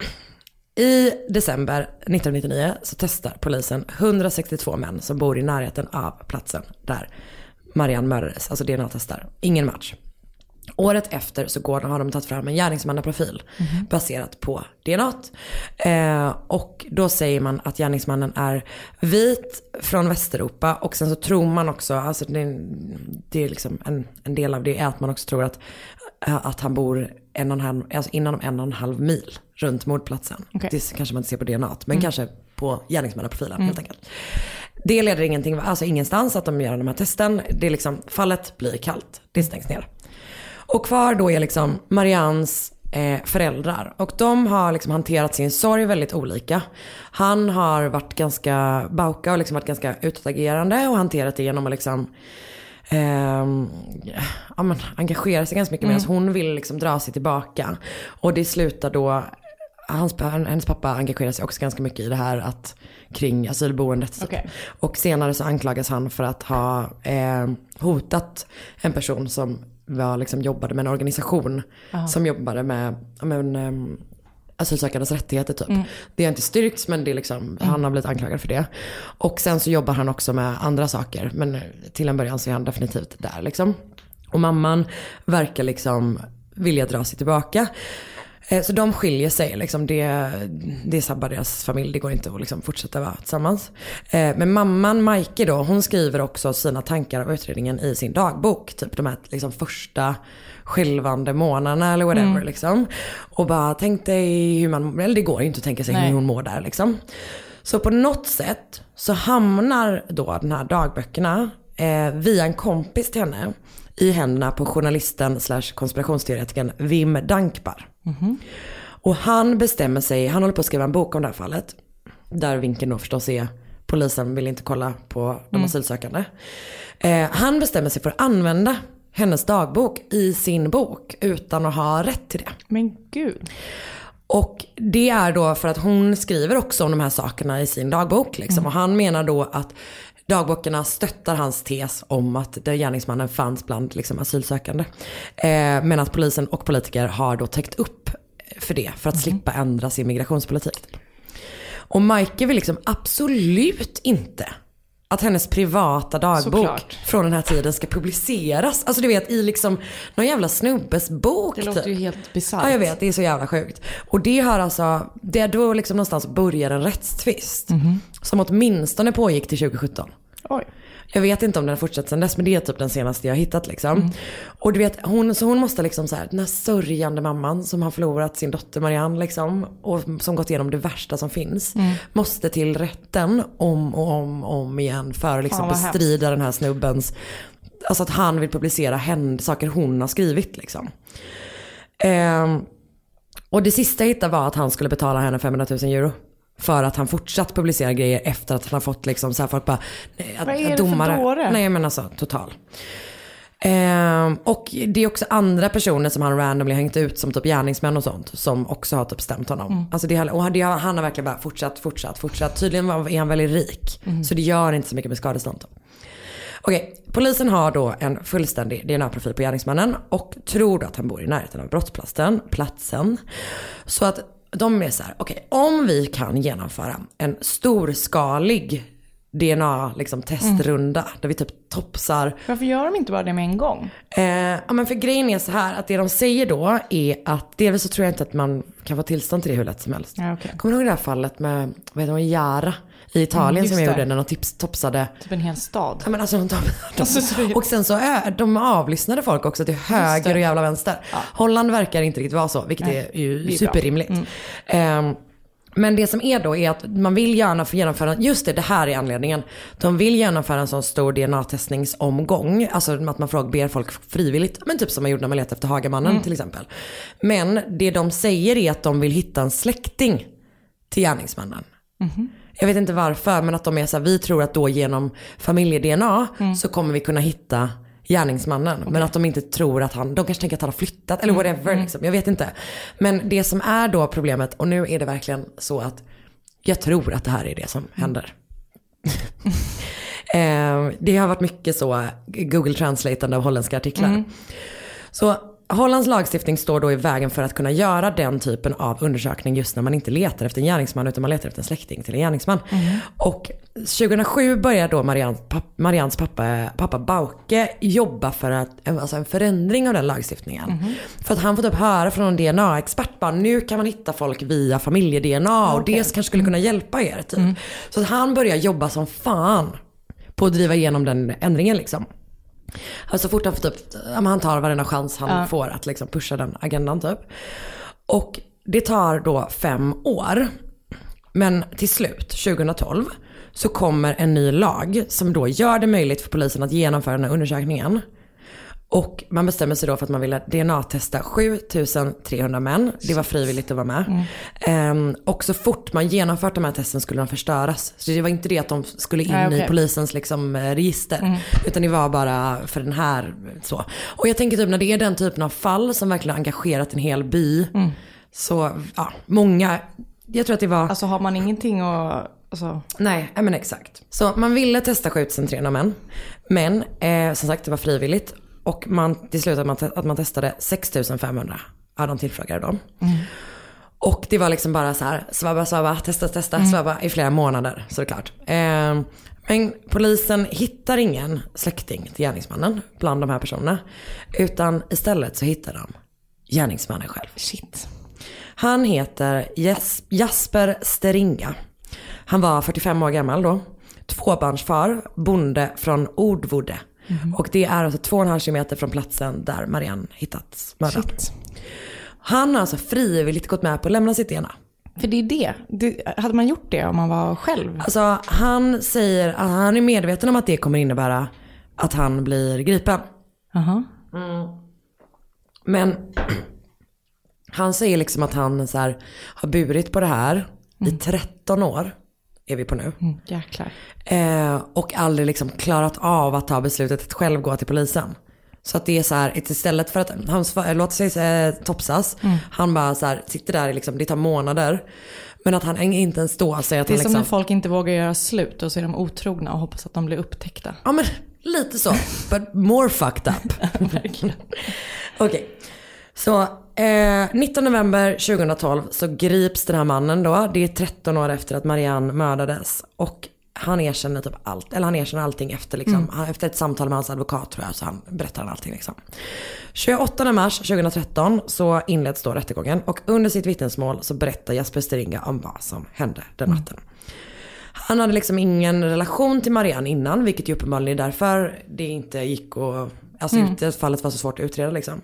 Speaker 3: I december nittonhundranittionio så testar polisen hundrasextiotvå män som bor i närheten av platsen där Marianne mördades. Alltså D N A-testar. Ingen match. Året efter så går, har de tagit fram en gärningsmannaprofil mm-hmm. baserat på D N A. Eh, och då säger man att gärningsmannen är vit från Västeuropa. Och sen så tror man också, alltså det, det är liksom en, en del av det är att man också tror att, att han bor en och en halv, alltså inom en och en halv mil runt mordplatsen. Okay. Det kanske man inte ser på D N A, men mm. kanske på gärningsmannaprofilen mm. helt enkelt. Det leder ingenting, alltså ingenstans att de gör de här testen. Det är liksom, fallet blir kallt, det stängs ner. Och kvar då är liksom Mariannes eh, föräldrar. Och de har liksom hanterat sin sorg väldigt olika. Han har varit ganska bauka och liksom varit ganska utåtagerande och hanterat det genom att liksom eh, ja, men, engagera sig ganska mycket. Mm. Medan hon vill liksom dra sig tillbaka. Och det slutar då, hans, hennes pappa engagerar sig också ganska mycket i det här att kring asylboendet.
Speaker 2: Okay.
Speaker 3: Och senare så anklagas han för att ha eh, hotat en person som var liksom jobbade med en organisation Aha. som jobbade med, med um, asylsökandes rättigheter typ. Mm. Det är inte styrkt men det är liksom, mm. han har blivit anklagad för det. Och sen så jobbar han också med andra saker, men till en början så är han definitivt där liksom. Och mamman verkar liksom vilja dra sig tillbaka. Så de skiljer sig liksom, det, det sabbar deras familj, det går inte att liksom fortsätta vara tillsammans. Men mamman Maike då, hon skriver också sina tankar av utredningen i sin dagbok, typ de här liksom första skälvande månaderna eller whatever mm. liksom. Och bara tänk dig hur man, eller det går ju inte att tänka sig Nej. hur hon mår där liksom. Så på något sätt så hamnar då den här dagböckerna eh, via en kompis till henne i händerna på journalisten slash konspirationsteoretikern Wim Dankbar. Mm-hmm. Och han bestämmer sig, han håller på att skriva en bok om det här fallet. Där vinkeln då förstås är, polisen vill inte kolla på de mm. asylsökande. Eh, han bestämmer sig för att använda hennes dagbok i sin bok utan att ha rätt till det.
Speaker 2: Men gud.
Speaker 3: Och det är då för att hon skriver också om de här sakerna i sin dagbok liksom. Mm. Och han menar då att dagböckerna stöttar hans tes om att den gärningsmannen fanns bland liksom, asylsökande. Eh, men att polisen och politiker har då täckt upp för det. För att mm. slippa ändra sin migrationspolitik. Och Maike vill liksom absolut inte att hennes privata dagbok Såklart. från den här tiden ska publiceras. Alltså du vet, i liksom någon jävla snubbes bok.
Speaker 2: Det låter ju helt bisarrt.
Speaker 3: Ja, jag vet, det är så jävla sjukt. Och det har alltså, det är då liksom någonstans börjar en rättstvist. Mm-hmm. Som åtminstone pågick till tjugo sjutton.
Speaker 2: Oj.
Speaker 3: Jag vet inte om den har fortsatt sedan dess, men det är typ den senaste jag har hittat liksom. Mm. Och du vet, hon, så hon måste liksom så här, den här sörjande mamman som har förlorat sin dotter Marianne liksom, och som gått igenom det värsta som finns, mm. måste till rätten om och om och om igen för att liksom ja, bestrida hemskt. Den här snubbens, alltså att han vill publicera händ, saker hon har skrivit liksom. Ehm, och det sista jag hittade var att han skulle betala henne femhundratusen euro. För att han fortsatt publicera grejer efter att han har fått liksom så här folk bara...
Speaker 2: Att, Vad är det domare, för dåre?
Speaker 3: Nej men alltså total. Eh, och det är också andra personer som han randomly hängt ut som typ gärningsmän och sånt som också har typ stämt honom. Mm. Alltså det, och det, han har verkligen bara fortsatt, fortsatt, fortsatt. Tydligen är han väldigt rik. Mm. Så det gör inte så mycket med skadestånd. Okej, polisen har då en fullständig D N A-profil på gärningsmannen och tror då att han bor i närheten av brottsplatsen, platsen. Så att de är så här, okej, om vi kan genomföra en storskalig D N A liksom testrunda mm. där vi typ topsar.
Speaker 2: Varför gör de inte bara det med en gång?
Speaker 3: Eh, ja men för grejen är så här att det de säger då är att delvis så tror jag inte att man kan få tillstånd till det hur lätt som helst.
Speaker 2: Ja, okay.
Speaker 3: Kommer du ihåg det här fallet med, vad heter det, Jara i Italien mm, som jag gjorde när de tips, topsade
Speaker 2: typ en hel stad.
Speaker 3: Ja men alltså de, de, de, och sen så är, de avlyssnade folk också till höger och jävla vänster. Ja. Holland verkar inte riktigt vara så, vilket Nej, är ju är superrimligt. Mm. Um, Men det som är då är att man vill gärna få genomföra, just det, det här är anledningen. De vill genomföra en sån stor D N A-testningsomgång. Alltså att man frågar, ber folk frivilligt. Men typ som man gjorde när man letade efter Hagamannen mm. till exempel. Men det de säger är att de vill hitta en släkting till gärningsmannen. Mm. Jag vet inte varför, men att de är så här, vi tror att då genom familje-D N A mm. så kommer vi kunna hitta gärningsmannen. Okay. Men att de inte tror att han, de kanske tänker att han har flyttat eller whatever mm. liksom, jag vet inte. Men det som är då problemet, och nu är det verkligen så att jag tror att det här är det som händer. eh, det har varit mycket så Google Translate av holländska artiklar. Mm. Så Hollands lagstiftning står då i vägen för att kunna göra den typen av undersökning just när man inte letar efter en gärningsman utan man letar efter en släkting till en gärningsman. Mm. Och tjugohundrasju började då Marians, papp, Marians pappa, pappa Bauke jobba för att, alltså en förändring av den lagstiftningen. Mm. För att han fått upp höra från en D N A-expert bara, nu kan man hitta folk via familje-D N A och okay. det kanske skulle kunna hjälpa er typ. Mm. Så att han började jobba som fan på att driva igenom den ändringen liksom. Alltså fort han, typ, han tar varenda chans han ja. får att liksom pusha den agendan typ. Och det tar då fem år. Men till slut, tjugohundratolv, så kommer en ny lag som då gör det möjligt för polisen att genomföra den här undersökningen. Och man bestämmer sig då för att man ville D N A-testa sju tusen trehundra män. Det var frivilligt att vara med. Mm. Um, och så fort man genomfört de här testen skulle de förstöras. Så det var inte det att de skulle in Nej, okay. i polisens liksom, register. Mm. Utan det var bara för den här så. Och jag tänker typ när det är den typen av fall som verkligen engagerat en hel by. Mm. Så ja, många, jag tror att det var...
Speaker 2: Alltså har man ingenting att... Alltså...
Speaker 3: Nej, men exakt. Så man ville testa sju tusen trehundra män. Men eh, som sagt det var frivilligt. Och man, till slut att man, att man testade sex tusen femhundra av de tillfrågade då. Mm. Och det var liksom bara så här, svabba, svabba, testa, testa, mm. svabba i flera månader, såklart. Eh, men polisen hittar ingen släkting till gärningsmannen bland de här personerna. Utan istället så hittar de gärningsmannen själv.
Speaker 2: Shit.
Speaker 3: Han heter Jes- Jasper Steringa. Han var fyrtiofem år gammal då. Tvåbarnsfar, bonde från Ordvode. Mm. Och det är alltså två och en halv kilometer från platsen där Marianne hittats mördad. Shit. Han har alltså frivilligt gått med på att lämna sitt D N A.
Speaker 2: För det är det. det. Hade man gjort det om man var själv?
Speaker 3: Alltså han säger att han är medveten om att det kommer innebära att han blir gripen.
Speaker 2: Uh-huh.
Speaker 3: Mm. Men han säger liksom att han så här, har burit på det här mm. i tretton år. Är vi på nu.
Speaker 2: Mm, jäklar.
Speaker 3: Eh, och aldrig liksom klarat av att ta beslutet att själv gå till polisen. Så att det är så här, istället för att han låter sig eh, topsas, mm. han bara så här, sitter där, liksom, det tar månader. Men att han inte ens då säger att
Speaker 2: det är
Speaker 3: han
Speaker 2: som
Speaker 3: liksom...
Speaker 2: när folk inte vågar göra slut och så är de otrogna och hoppas att de blir upptäckta.
Speaker 3: Ja men lite så, but more fucked up.
Speaker 2: Verkligen.
Speaker 3: Okej, okay. Så eh, nittonde november tjugohundratolv så grips den här mannen då. Det är tretton år efter att Marianne mördades. Och han erkänner typ allt. Eller han erkänner allting efter liksom. Mm. Han, efter ett samtal med hans advokat tror jag. Så han berättar allting liksom. tjugoåttonde mars tjugohundratretton så inleds då rättegången. Och under sitt vittnesmål så berättar Jasper Steringa om vad som hände den natten. Mm. Han hade liksom ingen relation till Marianne innan. Vilket ju uppenbarligen är därför det inte gick att... Alltså mm. det fallet var så svårt att utreda liksom.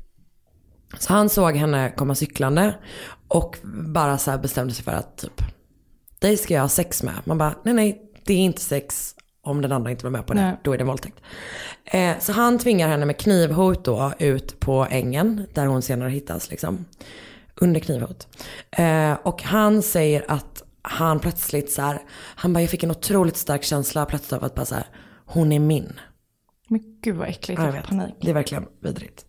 Speaker 3: Så han såg henne komma cyklande och bara så här bestämde sig för att typ, dig ska jag ha sex med. Man bara, nej nej, det är inte sex om den andra inte var med på det. Nej. Då är det våldtäkt. Eh, så han tvingar henne med knivhot då ut på ängen där hon senare hittas liksom. Under knivhot. Eh, och han säger att han plötsligt så här, han bara, jag fick en otroligt stark känsla plötsligt av att bara så här, hon är min.
Speaker 2: Men gud vad äckligt.
Speaker 3: Ja, jag vet. Panik. Det är verkligen vidrigt.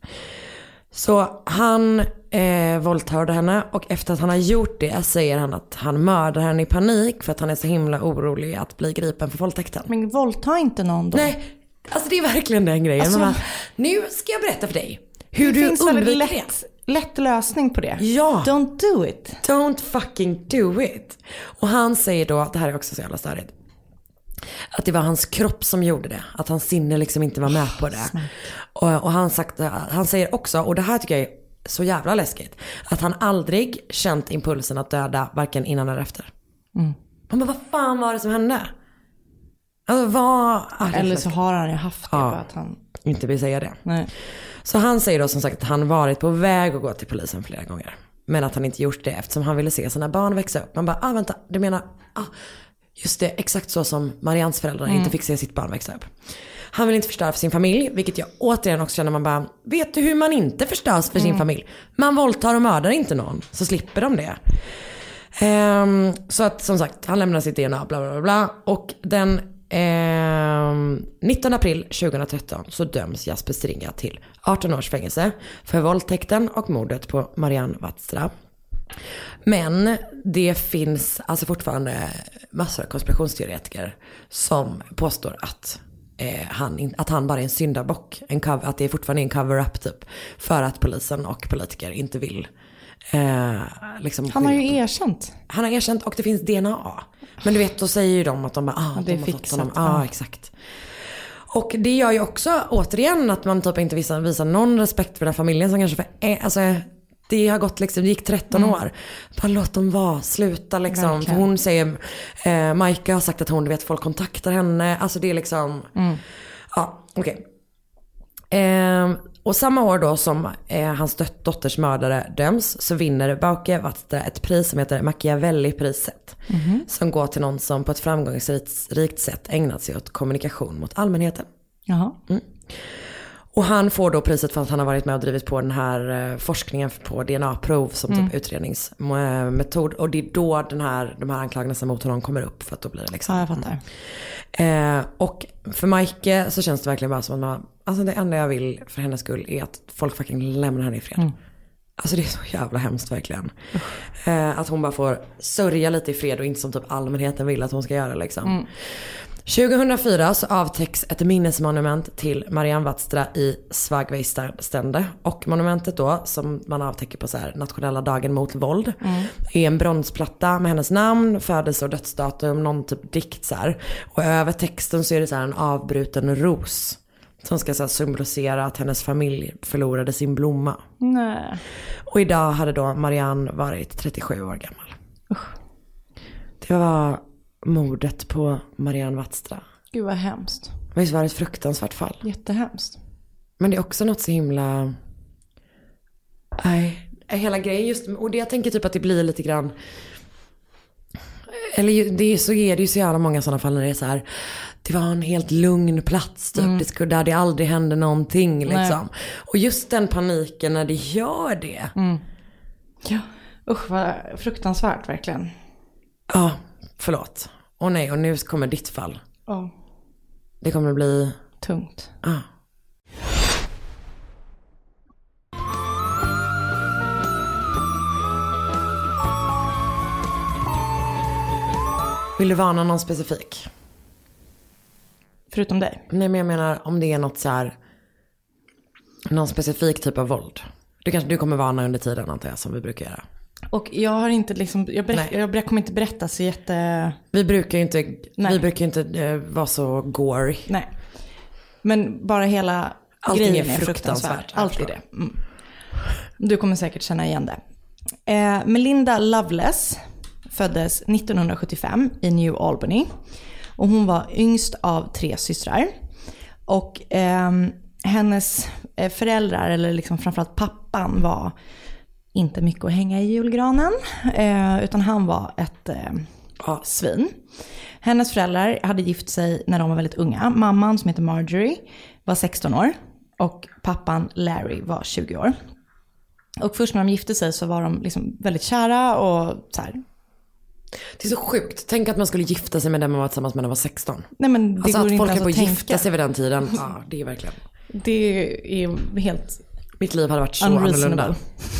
Speaker 3: Så han eh, våldtörde henne och efter att han har gjort det säger han att han mördar henne i panik för att han är så himla orolig att bli gripen för våldtäkten.
Speaker 2: Men våldtar inte någon då?
Speaker 3: Nej, alltså det är verkligen den grejen. Alltså, bara, nu ska jag berätta för dig hur
Speaker 2: det
Speaker 3: du
Speaker 2: finns
Speaker 3: undviker
Speaker 2: lätt,
Speaker 3: det.
Speaker 2: lätt lösning på det.
Speaker 3: Ja.
Speaker 2: Don't do it.
Speaker 3: Don't fucking do it. Och han säger då, det här är också så jävla störigt, att det var hans kropp som gjorde det. Att hans sinne liksom inte var med på det. Och, och han, sagt, han säger också, och det här tycker jag är så jävla läskigt, att han aldrig känt impulsen att döda varken innan eller efter. Mm. Men vad fan var det som hände? Alltså, vad...
Speaker 2: Eller så har han ju haft det.
Speaker 3: Ja,
Speaker 2: att han
Speaker 3: inte vill säga det.
Speaker 2: Nej.
Speaker 3: Så han säger då som sagt att han varit på väg att gå till polisen flera gånger. Men att han inte gjort det eftersom han ville se sina barn växa upp. Man bara, ah vänta, du menar... Ah, just det, exakt så som Marians föräldrar mm. inte fick se sitt barn växa upp. Han vill inte förstöra för sin familj, vilket jag återigen också känner, man bara, vet du hur man inte förstörs för mm. sin familj? Man våldtar och mördar inte någon, så slipper de det. Um, så att som sagt, han lämnar sitt D N A, bla bla bla, bla. Och den um, nittonde april tjugohundratretton så döms Jasper Stringa till arton års fängelse för våldtäkten och mordet på Marianne Watzra. Men det finns alltså fortfarande massor av konspirationsteoretiker som påstår att, eh, han, att han bara är en syndabock. En cover, att det är fortfarande en cover-up typ. För att polisen och politiker inte vill. Eh, liksom
Speaker 2: han har ju erkänt.
Speaker 3: Han har erkänt och det finns D N A. Men du vet, då säger ju de att de bara, ah,
Speaker 2: ja, det
Speaker 3: de
Speaker 2: är fixat.
Speaker 3: Ja, ah, exakt. Och det gör ju också återigen att man typ inte visar, visar någon respekt för den familjen som kanske för, eh, alltså det har gått liksom, det gick tretton mm. år. Bara låt dem vara, sluta liksom. För hon säger, eh, Majka har sagt att hon vet folk kontaktar henne. Alltså det är liksom, mm. ja okej. Okay. Eh, och samma år då som eh, hans dot- dotters mördare döms så vinner Bauke Watzra ett pris som heter Machiavelli-priset. Mm. Som går till någon som på ett framgångsrikt sätt ägnat sig åt kommunikation mot allmänheten.
Speaker 2: Jaha.
Speaker 3: Mm. Och han får då priset för att han har varit med och drivit på den här forskningen på D N A-prov som mm. typ utredningsmetod. Och det är då den här, de här anklagelserna mot honom kommer upp, för att då blir det liksom.
Speaker 2: Ja, jag fattar.
Speaker 3: Eh, och för Majke så känns det verkligen bara som att man, alltså det enda jag vill för hennes skull är att folk fucking lämnar henne i fred. Mm. Alltså det är så jävla hemskt verkligen. Eh, att hon bara får sörja lite i fred och inte som typ allmänheten vill att hon ska göra liksom. Mm. tjugohundrafyra så avtäcks ett minnesmonument till Marianne Watzra i Svagveistände. Och monumentet då, som man avtäcker på så här nationella dagen mot våld, mm. är en bronsplatta med hennes namn, födelse och dödsdatum, någon typ dikt så här. Och över texten så är det så här en avbruten ros som ska så här symbolisera att hennes familj förlorade sin blomma.
Speaker 2: Nej.
Speaker 3: Och idag hade då Marianne varit trettiosju år gammal.
Speaker 2: Usch.
Speaker 3: Det var mordet på Marianne Watzra.
Speaker 2: Gud vad hemskt.
Speaker 3: Visst var det ett fruktansvärt fall?
Speaker 2: Jättehemskt.
Speaker 3: Men det är också något så himla... Nej, hela grejen just... Och det jag tänker typ att det blir lite grann... Eller det är, så är det ju så jävla många sådana fall när det är så här... Det var en helt lugn plats typ. Mm. Det skulle, där det aldrig hände någonting liksom. Nej. Och just den paniken när det gör det.
Speaker 2: Mm. Ja, usch vad fruktansvärt verkligen.
Speaker 3: Ja, förlåt. Och nej, och nu kommer ditt fall.
Speaker 2: Ja.
Speaker 3: Det kommer bli...
Speaker 2: tungt.
Speaker 3: Ja. Vill du varna någon specifik?
Speaker 2: Förutom dig?
Speaker 3: Nej, men jag menar om det är något så här... Någon specifik typ av våld. Du kanske du kommer varna under tiden, antar jag, som vi brukar göra.
Speaker 2: Och jag har inte liksom... Jag, berätt, jag, jag kommer inte berätta så jätte...
Speaker 3: Vi brukar ju inte, vi brukar inte uh, vara så gory.
Speaker 2: Nej. Men bara hela
Speaker 3: allting
Speaker 2: grejen
Speaker 3: är fruktansvärt.
Speaker 2: fruktansvärt. Allt är det. Mm. Du kommer säkert känna igen det. Eh, Melinda Loveless föddes nittonhundrasjuttiofem i New Albany. Och hon var yngst av tre systrar. Och eh, hennes föräldrar, eller liksom framförallt pappan, var inte mycket att hänga i julgranen. Eh, utan han var ett eh, svin. Hennes föräldrar hade gift sig när de var väldigt unga. Mamman, som heter Marjorie, var sexton år. Och pappan Larry var tjugo år. Och först när de gifte sig så var de liksom väldigt kära och så här,
Speaker 3: Det är så sjukt. Tänk att man skulle gifta sig med den man var tillsammans med när man var sexton.
Speaker 2: Nej, men det
Speaker 3: alltså
Speaker 2: går
Speaker 3: att
Speaker 2: inte
Speaker 3: folk är på att
Speaker 2: tänka.
Speaker 3: gifta sig vid den tiden. Ja, det är verkligen.
Speaker 2: Det är helt...
Speaker 3: Mitt liv hade varit så annorlunda.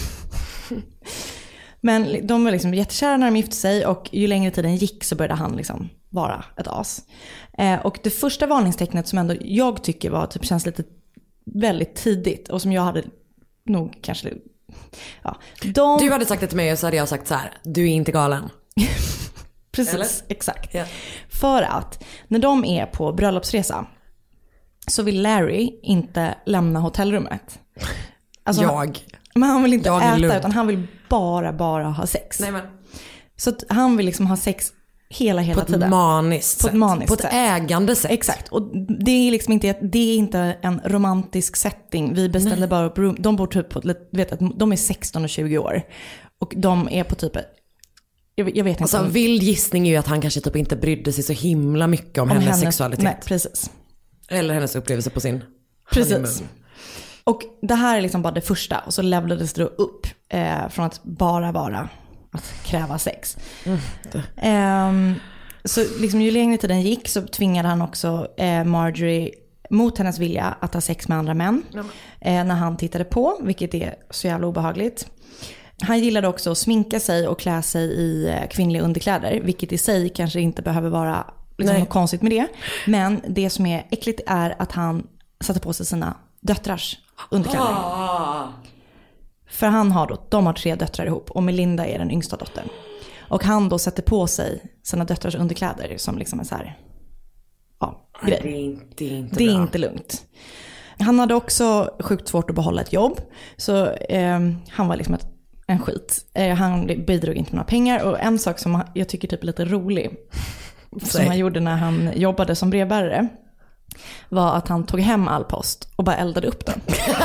Speaker 2: Men de var liksom jättekära när de gifte sig och ju längre tiden gick så började han liksom vara ett as. Eh, och det första varningstecknet som ändå jag tycker var typ känns lite väldigt tidigt och som jag hade nog kanske... Ja, de...
Speaker 3: Du hade sagt det till mig och så hade jag sagt så här: du är inte galen.
Speaker 2: Precis,
Speaker 3: eller?
Speaker 2: exakt.
Speaker 3: Yeah.
Speaker 2: För att när de är på bröllopsresa så vill Larry inte lämna hotellrummet. Alltså,
Speaker 3: jag.
Speaker 2: Men han vill inte
Speaker 3: jag
Speaker 2: äta utan han vill bara, bara ha sex.
Speaker 3: Nej, men.
Speaker 2: Så att han vill liksom ha sex hela, hela
Speaker 3: på ett
Speaker 2: tiden.
Speaker 3: Maniskt
Speaker 2: på ett maniskt
Speaker 3: På ett
Speaker 2: sätt.
Speaker 3: ägande sätt.
Speaker 2: Exakt. Och det är liksom inte, det är inte en romantisk setting. Vi beställde Nej. bara upp rum. De bor typ på, vet att de är sexton och tjugo år. Och de är på typ, jag, jag vet inte.
Speaker 3: Alltså en vild gissning är ju att han kanske typ inte brydde sig så himla mycket om, om hennes, hennes sexualitet.
Speaker 2: Nej, precis.
Speaker 3: Eller hennes upplevelse på sin
Speaker 2: Precis.
Speaker 3: honeymoon.
Speaker 2: Och det här är liksom bara det första. Och så levlades det upp eh, från att bara vara att kräva sex. Mm. Eh, så liksom ju längre tiden gick så tvingade han också eh, Marjorie mot hennes vilja att ha sex med andra män. Mm. Eh, när han tittade på, vilket är så jävla obehagligt. Han gillade också att sminka sig och klä sig i eh, kvinnliga underkläder. Vilket i sig kanske inte behöver vara liksom, något konstigt med det. Men det som är äckligt är att han satte på sig sina döttrars underkläder. Ah. För han har då, de har tre döttrar ihop och Melinda är den yngsta dottern. Och han då sätter på sig sina döttrars underkläder som liksom är så här, ja, grej.
Speaker 3: Det är inte, det är inte,
Speaker 2: det är inte lugnt. Han hade också sjukt svårt att behålla ett jobb. Så eh, han var liksom ett, en skit. Eh, han bidrog inte med några pengar. Och en sak som jag tycker typ är lite rolig som han gjorde när han jobbade som brevbärare var att han tog hem all post och bara eldade upp den.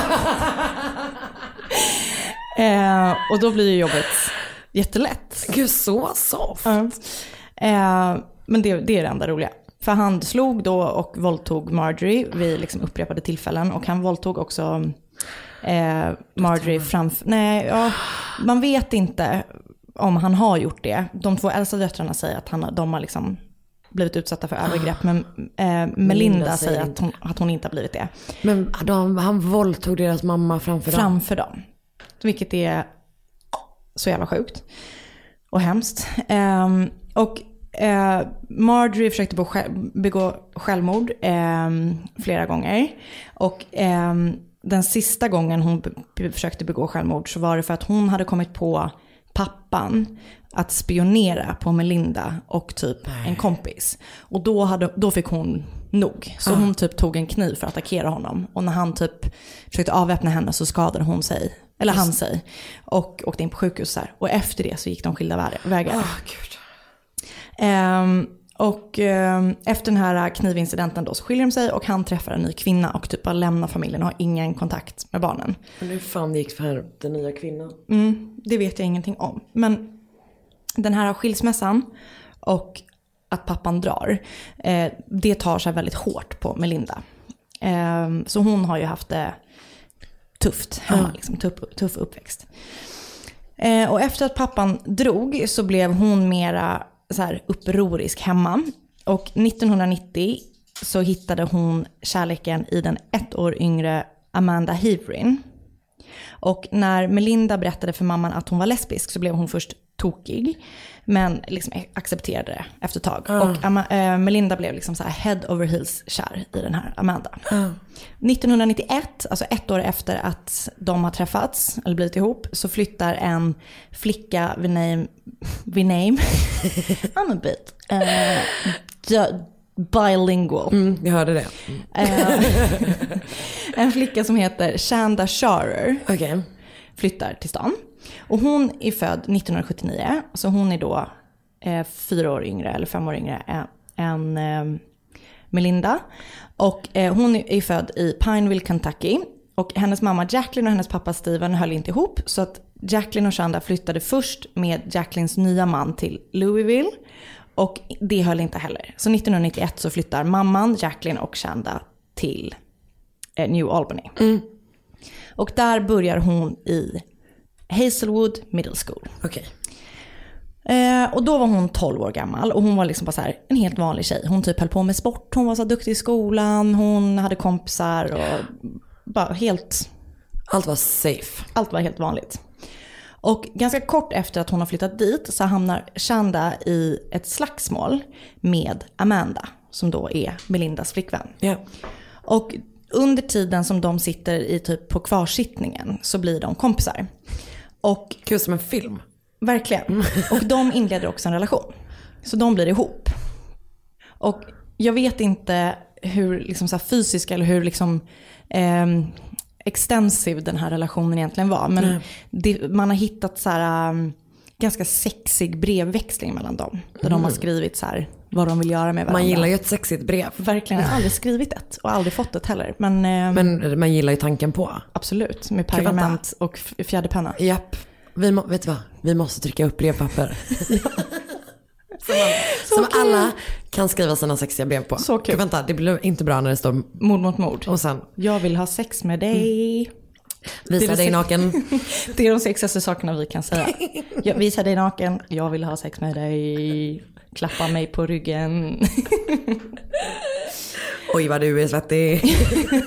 Speaker 2: eh, och då blir ju jobbet jättelätt.
Speaker 3: Gud, så soft.
Speaker 2: Uh, eh, men det, det är det enda roliga. För han slog då och våldtog Marjorie vid liksom upprepade tillfällen. Och han våldtog också eh, Marjorie framför... Nej, ja, man vet inte om han har gjort det. De två äldsta döttrarna säger att han, de har liksom blivit utsatta för övergrepp. Men eh, Melinda, Melinda säger att hon, att hon inte har blivit det.
Speaker 3: Men de, han våldtog deras mamma framför dem?
Speaker 2: Framför dem. Vilket är så jävla sjukt. Och hemskt. Eh, och eh, Marjorie försökte begå, begå självmord eh, flera gånger. Och eh, den sista gången hon be- försökte begå självmord så var det för att hon hade kommit på pappan att spionera på Melinda och typ Nej. en kompis. Och då, hade, då fick hon nog. Så ah. hon typ tog en kniv för att attackera honom. Och när han typ försökte avväpna henne så skadade hon sig. Eller Just. han sig. Och åkte in på sjukhus här. Och efter det så gick de skilda vägar.
Speaker 3: Oh, Gud.
Speaker 2: Um, och um, efter den här knivincidenten då så skiljer de sig. Och han träffar en ny kvinna och typ bara lämnar familjen och har ingen kontakt med barnen.
Speaker 3: Men hur fan gick för den nya kvinnan?
Speaker 2: Mm, det vet jag ingenting om. Men den här skilsmässan och att pappan drar, eh, det tar sig väldigt hårt på Melinda. Eh, så hon har ju haft det tufft hemma, mm. liksom, tuff, tuff uppväxt. Eh, och efter att pappan drog så blev hon mera så här, upprorisk hemma. Och nittonhundranittio så hittade hon kärleken i den ett år yngre Amanda Heavrin. Och när Melinda berättade för mamman att hon var lesbisk så blev hon först tokig. Men liksom accepterade det efter ett tag. Mm. Och Ama- äh, Melinda blev liksom så här head over heels kär i den här Amanda. Mm. nittonhundranittioett, alltså ett år efter att de har träffats eller blivit ihop, så flyttar en flicka vid name, vid name I'm a bit uh, bilingual.
Speaker 3: Mm, jag hörde det.
Speaker 2: Mm. En flicka som heter Shanda Sharer
Speaker 3: okay.
Speaker 2: flyttar till stan. Och hon är född nittonhundrasjuttionio. Så hon är då eh, fyra år yngre eller fem år yngre än, än eh, Melinda. Och eh, hon är född i Pineville, Kentucky. Och hennes mamma Jacqueline och hennes pappa Steven höll inte ihop. Så att Jacqueline och Shanda flyttade först med Jacquelines nya man till Louisville. Och det höll inte heller. Så nittonhundranittioett så flyttar mamman, Jacqueline och Shanda till eh, New Albany. Mm. Och där börjar hon i Hazelwood Middle School.
Speaker 3: Okay.
Speaker 1: Eh, och då var hon tolv år gammal och hon var liksom bara så här, en helt vanlig tjej. Hon typ höll på med sport, hon var så duktig i skolan, hon hade kompisar och bara helt...
Speaker 3: Allt var safe.
Speaker 1: Allt var helt vanligt. Och ganska kort efter att hon har flyttat dit så hamnar Shanda i ett slagsmål med Amanda, som då är Melindas flickvän.
Speaker 3: Yeah.
Speaker 1: Och under tiden som de sitter i typ på kvarsittningen så blir de kompisar. Och
Speaker 3: kul som en film.
Speaker 1: Verkligen. Och de inleder också en relation. Så de blir ihop. Och jag vet inte hur liksom så här fysisk eller hur liksom eh, extensiv den här relationen egentligen var. Men det, man har hittat så här um, ganska sexig brevväxling mellan dem. Där mm. de har skrivit så här vad de vill göra med varandra.
Speaker 3: Man gillar ju ett sexigt brev.
Speaker 1: Verkligen, jag har aldrig skrivit ett och aldrig fått ett heller. Men, eh,
Speaker 3: men man gillar ju tanken på.
Speaker 1: Absolut, med pergament och fjäderpenna.
Speaker 3: Japp. Vi må, vet du vad? Vi måste trycka upp brevpapper. Som, man, som alla kan skriva sina sexiga brev på.
Speaker 1: Så kul.
Speaker 3: Vänta, det blir inte bra när det står
Speaker 1: mord mot mord.
Speaker 3: Och sen,
Speaker 1: jag vill ha sex med dig. Mm.
Speaker 3: Visa dig naken.
Speaker 1: Det är de sexigaste sakerna vi kan säga. Jag visar dig naken, jag vill ha sex med dig. Klappa mig på ryggen.
Speaker 3: Oj vad du är svettig.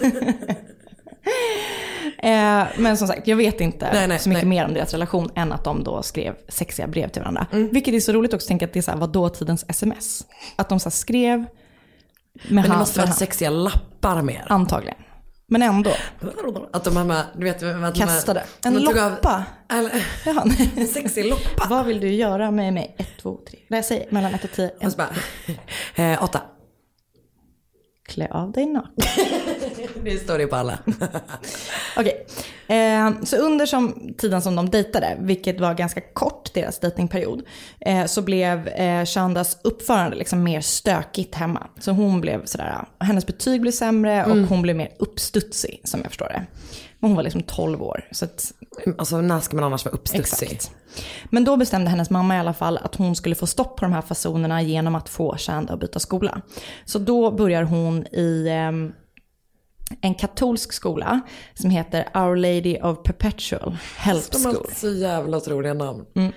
Speaker 1: Eh, men som sagt, jag vet inte
Speaker 3: nej, nej,
Speaker 1: så mycket
Speaker 3: nej.
Speaker 1: mer om deras relation än att de då skrev sexiga brev till varandra. Mm. Vilket är så roligt också att tänka att det är så här, vad dåtidens sms. Att de så här skrev med
Speaker 3: men det
Speaker 1: hand,
Speaker 3: måste vara sexiga lappar mer.
Speaker 1: Antagligen. Men ändå.
Speaker 3: Att de här, du vet, att
Speaker 1: kastade.
Speaker 3: En
Speaker 1: loppa.
Speaker 3: Av, eller,
Speaker 1: ja.
Speaker 3: En sexig loppa.
Speaker 1: Vad vill du göra med mig? ett, två, tre. Nej, säg mellan ett och tio.
Speaker 3: Och så bara, eh, åtta.
Speaker 1: Klä av dig naken.
Speaker 3: Det står det på alla.
Speaker 1: Okej. Eh, så under som, tiden som de dejtade, vilket var ganska kort deras dejtingperiod, eh, så blev eh, Shandas uppförande liksom mer stökigt hemma. Så hon blev sådär, hennes betyg blev sämre och mm. hon blev mer uppstudsig, som jag förstår det. Men hon var liksom tolv år. Så att,
Speaker 3: alltså när ska man annars vara uppstudsig?
Speaker 1: Exakt. Men då bestämde hennes mamma i alla fall att hon skulle få stopp på de här fasonerna genom att få Shanda att byta skola. Så då börjar hon i eh, en katolsk skola som heter Our Lady of Perpetual Help School.
Speaker 3: De har så jävla otroliga namn.
Speaker 1: Mm.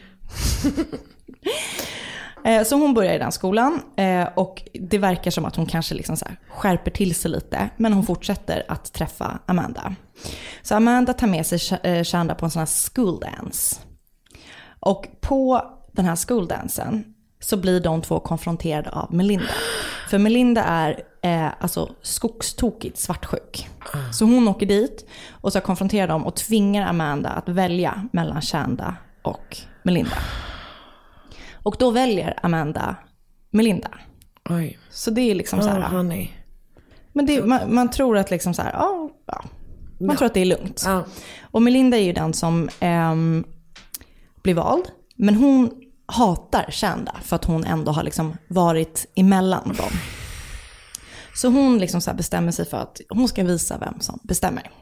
Speaker 1: Så hon börjar i den skolan och det verkar som att hon kanske liksom så här skärper till sig lite, men hon fortsätter att träffa Amanda. Så Amanda tar med sig Shanda på en sån här school dance. Och på den här school dansen så blir de två konfronterade av Melinda. För Melinda är eh, alltså skogstokigt svartsjuk. Så hon åker dit och så konfronterar dem och tvingar Amanda att välja mellan Shanda och Melinda. Och då väljer Amanda Melinda.
Speaker 3: Oj.
Speaker 1: Så det är liksom så här.
Speaker 3: Oh, honey.
Speaker 1: Men det, man, man tror att liksom så här, oh, ja. Man ja. tror att det är lugnt.
Speaker 3: Ja.
Speaker 1: Och Melinda är ju den som eh, blir vald. Men hon hatar Shanda för att hon ändå har liksom varit emellan dem. Så hon liksom så här bestämmer sig för att hon ska visa vem som bestämmer.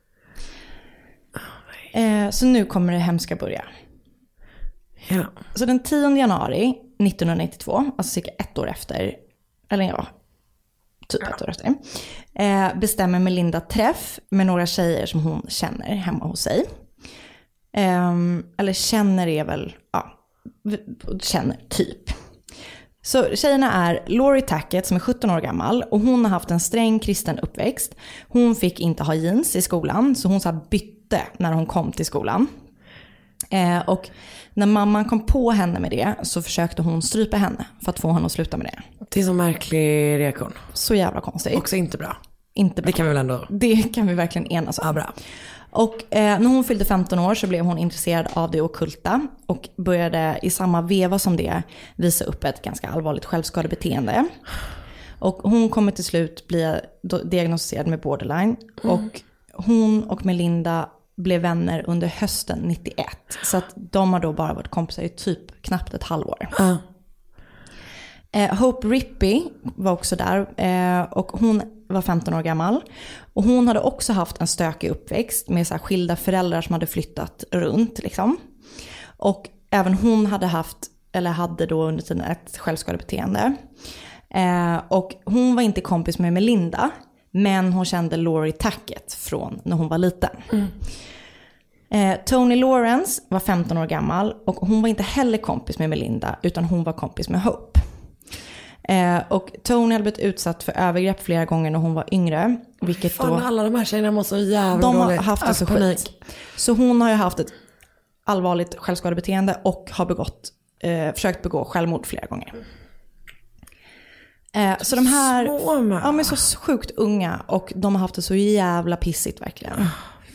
Speaker 1: Eh, så nu kommer det hemska börja.
Speaker 3: Ja.
Speaker 1: Så den tionde januari nittonhundranittiotvå, alltså cirka ett år efter, eller ja, typ ett år efter, eh, bestämmer Melinda träff med några tjejer som hon känner hemma hos sig. Eh, eller känner är väl, ja, känner typ. Så tjejerna är Lori Tackett som är sjutton år gammal och hon har haft en sträng kristen uppväxt. Hon fick inte ha jeans i skolan så hon så här bytte när hon kom till skolan. Eh, och när mamman kom på henne med det så försökte hon strypa henne för att få henne att sluta med det.
Speaker 3: Det är så märklig reaktion.
Speaker 1: Så jävla konstigt.
Speaker 3: Också inte bra.
Speaker 1: Inte bra.
Speaker 3: Det kan vi väl ändå.
Speaker 1: Det kan vi verkligen enas om.
Speaker 3: Ja, bra.
Speaker 1: Och eh, när hon fyllde femton år så blev hon intresserad av det ockulta och började i samma veva som det visa upp ett ganska allvarligt självskadebeteende. Och hon kommer till slut bli diagnostiserad med borderline. Mm. Och hon och Melinda blev vänner under hösten nittioett. Så att de har då bara varit kompisar i typ knappt ett halvår.
Speaker 3: Uh.
Speaker 1: Eh, Hope Rippey var också där eh, och hon var femton år gammal. Och hon hade också haft en stökig uppväxt med så här skilda föräldrar som hade flyttat runt. Liksom. Och även hon hade haft, eller hade då under tiden ett självskadebeteende. Eh, och hon var inte kompis med Melinda, men hon kände Lori Tackett från när hon var liten. Mm. Eh, Toni Lawrence var femton år gammal och hon var inte heller kompis med Melinda utan hon var kompis med Hope. Eh, och Toni hade blivit utsatt för övergrepp flera gånger när hon var yngre. Vilket
Speaker 3: Fan,
Speaker 1: då,
Speaker 3: alla de här tjejerna måste så jävla
Speaker 1: de har
Speaker 3: dåligt.
Speaker 1: haft det så skit. Så hon har ju haft ett allvarligt självskadebeteende och har begått, eh, försökt begå självmord flera gånger. Eh, så de här ja, men så sjukt unga och de har haft det så jävla pissigt verkligen.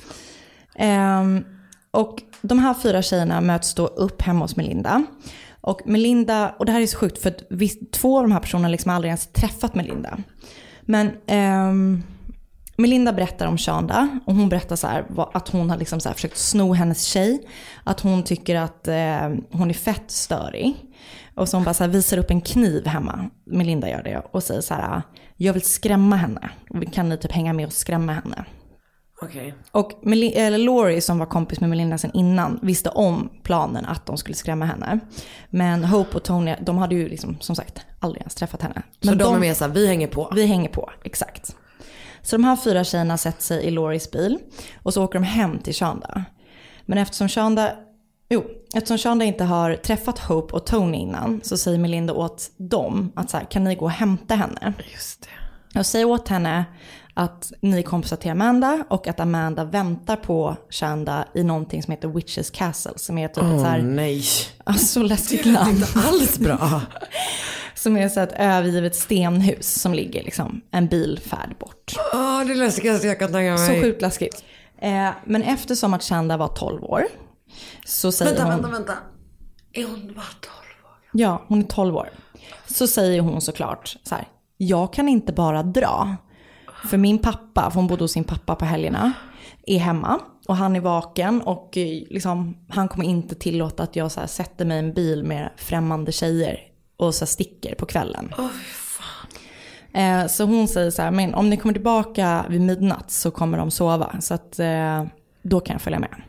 Speaker 1: Eh, och de här fyra tjejerna möts då upp hemma hos Melinda. Och Melinda, och det här är så sjukt för att vi, två av de här personerna liksom aldrig ens träffat Melinda. Men ehm, Melinda berättar om Shonda och hon berättar så här, att hon har liksom så här försökt sno hennes tjej. Att hon tycker att eh, hon är fett störig. Och så hon bara så här visar upp en kniv hemma. Melinda gör det och säger så här, jag vill skrämma henne. Kan ni typ hänga med och skrämma henne?
Speaker 3: Okay.
Speaker 1: Och Mel- eller Laurie som var kompis med Melinda sen innan visste om planen att de skulle skrämma henne. Men Hope och Toni, de hade ju liksom som sagt aldrig ens träffat henne. Men
Speaker 3: så de, de är med så här, vi hänger på.
Speaker 1: Vi hänger på, exakt. Så de här fyra tjejerna sätter sig i Lauries bil och så åker de hem till Shonda. Men eftersom Shonda, jo, eftersom Shonda inte har träffat Hope och Toni innan så säger Melinda åt dem att så här, kan ni gå och hämta henne?
Speaker 3: Just det.
Speaker 1: Och säger åt henne att ni är kompisar till Amanda och att Amanda väntar på Shonda i någonting som heter Witch's Castle som är typ
Speaker 3: oh,
Speaker 1: ett så här,
Speaker 3: nej.
Speaker 1: Alltså läskigt land.
Speaker 3: Inte alls bra.
Speaker 1: Som är så ett övergivet stenhus som ligger liksom en bilfärd bort.
Speaker 3: Åh, oh, det är läskigt, jag kan tänka mig.
Speaker 1: Så sjukt läskigt. Eh, men eftersom att Shonda var tolv år så säger
Speaker 3: vänta,
Speaker 1: hon...
Speaker 3: Vänta, vänta, vänta. Är hon bara tolv år?
Speaker 1: Ja, hon är tolv år. Så säger hon såklart så här, jag kan inte bara dra. För min pappa, för hon bodde hos sin pappa på helgerna, är hemma. Och han är vaken och liksom, han kommer inte tillåta att jag så här, sätter mig i en bil med främmande tjejer och så här, sticker på kvällen.
Speaker 3: Oh, fan.
Speaker 1: Eh, så hon säger så här, men om ni kommer tillbaka vid midnatt så kommer de sova. Så att eh, då kan jag följa med.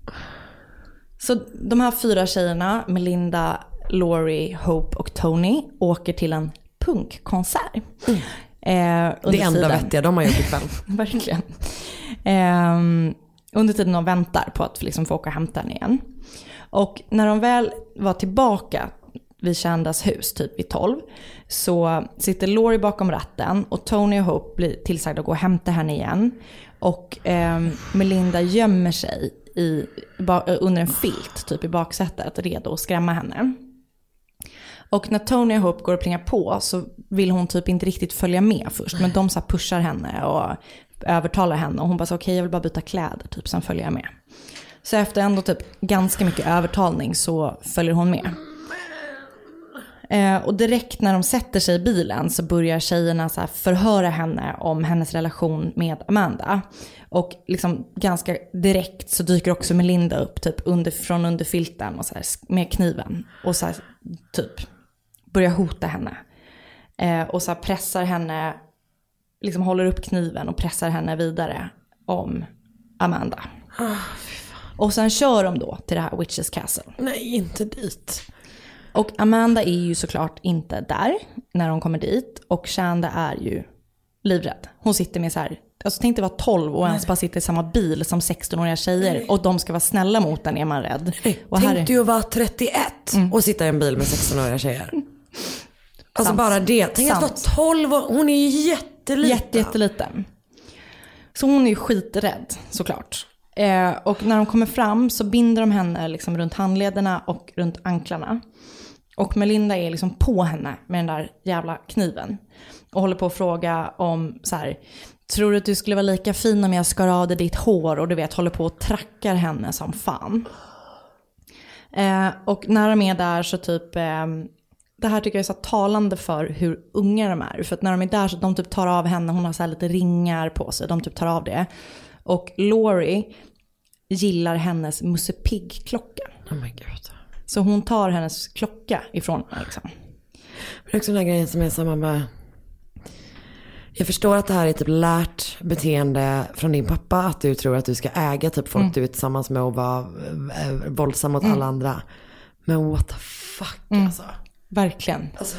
Speaker 1: Så de här fyra tjejerna, Melinda, Laurie, Hope och Toni, åker till en punkkonsert. Mm. Eh,
Speaker 3: det enda vettiga de har gjort ikväll.
Speaker 1: Verkligen. Eh, under tiden de väntar på att liksom få åka och hämta henne igen. Och när de väl var tillbaka vid Shondas hus, typ vid tolv, så sitter Laurie bakom ratten och Toni och Hope blir tillsagda att gå och hämta henne igen. Och eh, Melinda gömmer sig i, under en filt typ i baksätet, redo att skrämma henne. Och när Toni och Hope går och plingar på så vill hon typ inte riktigt följa med först. Men de så här pushar henne och övertalar henne. Och hon bara så okej, okay, jag vill bara byta kläder typ, sen följer jag med. Så efter ändå typ ganska mycket övertalning så följer hon med. Eh, och direkt när de sätter sig i bilen så börjar tjejerna så här förhöra henne om hennes relation med Amanda. Och liksom ganska direkt så dyker också Melinda upp typ under, från under filten och så här, med kniven. Och så här, typ börjar hota henne. Eh, och så här pressar henne, liksom håller upp kniven och pressar henne vidare om Amanda.
Speaker 3: Oh,
Speaker 1: och sen kör de då till det här Witch's Castle.
Speaker 3: Nej, inte dit.
Speaker 1: Och Amanda är ju såklart inte där när de kommer dit. Och Shonda är ju livrädd. Hon sitter med så här, alltså tänk dig vara tolv och ens bara sitter i samma bil som sexton-åriga tjejer. Nej. Och de ska vara snälla mot den, är man rädd.
Speaker 3: Nej.
Speaker 1: Och
Speaker 3: tänk
Speaker 1: här är...
Speaker 3: du att vara trettioett mm. och sitta i en bil med sexton-åriga tjejer. Alltså sant. Bara det. Tänk sant. Att vara tolv och hon är ju jätteliten.
Speaker 1: Jätte, jätteliten. Så hon är ju skiträdd såklart. Eh, och när de kommer fram så binder de henne liksom runt handlederna och runt anklarna. Och Melinda är liksom på henne med den där jävla kniven. Och håller på att fråga om så här, tror du att du skulle vara lika fin om jag skar av dig ditt hår? Och du vet, håller på att trackar henne som fan. Eh, och när de är där så typ, eh, det här tycker jag är så talande för hur unga de är. För att när de är där så de typ tar av henne, hon har så här lite ringar på sig, de typ tar av det. Och Laurie gillar hennes Musse Pigg-klocka.
Speaker 3: Oh my god.
Speaker 1: Så hon tar hennes klocka ifrån henne liksom.
Speaker 3: Det är också den här grejen som är samma med... Jag förstår att det här är typ lärt beteende från din pappa. Att du tror att du ska äga typ folk mm. du är tillsammans med och vara äh, våldsam mot mm. alla andra. Men what the fuck mm. alltså.
Speaker 1: Verkligen. Alltså.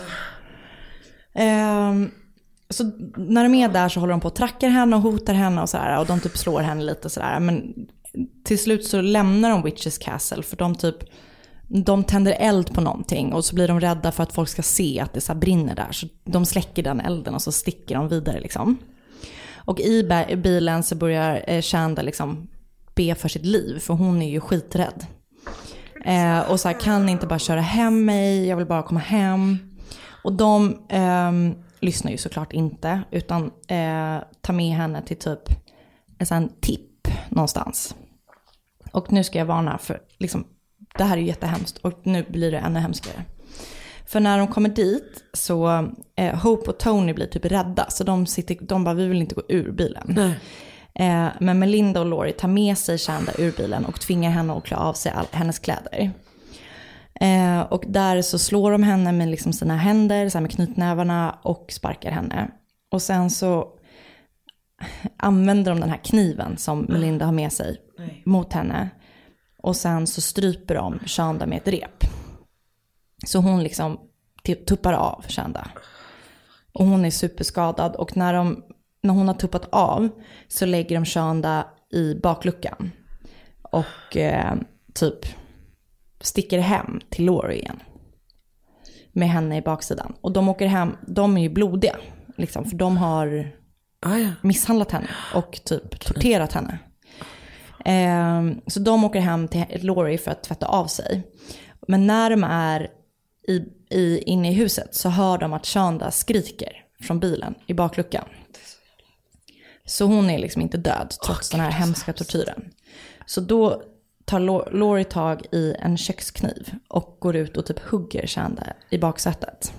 Speaker 1: Um, så när de är där så håller de på att tracka henne och hotar henne och sådär. Och de typ slår henne lite sådär. Men till slut så lämnar de Witches Castle för de typ de tänder eld på någonting och så blir de rädda för att folk ska se att det så här brinner där. Så de släcker den elden och så sticker de vidare liksom. Och i bilen så börjar eh, Shanda liksom be för sitt liv för hon är ju skiträdd. Eh, och så här, kan inte bara köra hem mig, jag vill bara komma hem. Och de eh, lyssnar ju såklart inte utan eh, tar med henne till typ en sån tipp någonstans. Och nu ska jag varna för liksom, det här är jättehemskt och nu blir det ännu hemskare. För när de kommer dit så eh, Hope och Tony blir typ rädda. Så de, sitter, de bara, vi vill inte gå ur bilen. Eh, men Melinda och Laurie tar med sig Shanda ur bilen och tvingar henne att klä av sig all, hennes kläder. Eh, och där så slår de henne med liksom sina händer, så här med knytnävarna och sparkar henne. Och sen så använder de den här kniven som Melinda har med sig Nej. mot henne. Och sen så stryper de Shanda med ett rep. Så hon liksom tuppar av Shanda. Och hon är superskadad. Och när, de, när hon har tuppat av så lägger de Shanda i bakluckan. Och eh, typ sticker hem till Laurie igen. Med henne i baksidan. Och de åker hem, de är ju blodiga. Liksom, för de har ah, ja. misshandlat henne och typ torterat henne. Eh, så de åker hem till Laurie för att tvätta av sig. Men när de är i, i, inne i huset så hör de att Shanda skriker från bilen i bakluckan. Så hon är liksom inte död trots oh, den här hemska tortyren. Så då tar Laurie tag i en kökskniv och går ut och typ hugger Shanda i baksätet.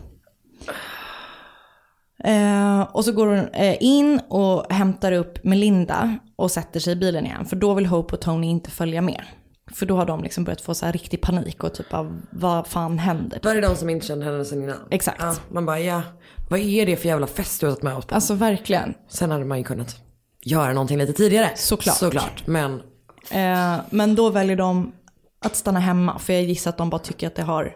Speaker 1: Eh, och så går hon eh, in och hämtar upp Melinda och sätter sig i bilen igen. För då vill Hope och Tony inte följa med. För då har de liksom börjat få så här riktig panik och typ av vad fan händer.
Speaker 3: Då är det de som inte kände henne sen innan.
Speaker 1: Exakt.
Speaker 3: Ja, man bara, ja, vad är det för jävla fest du har tagit med oss på?
Speaker 1: Alltså verkligen.
Speaker 3: Sen hade man ju kunnat göra någonting lite tidigare.
Speaker 1: Såklart.
Speaker 3: Såklart, men...
Speaker 1: Eh, men då väljer de att stanna hemma. För jag gissar att de bara tycker att det har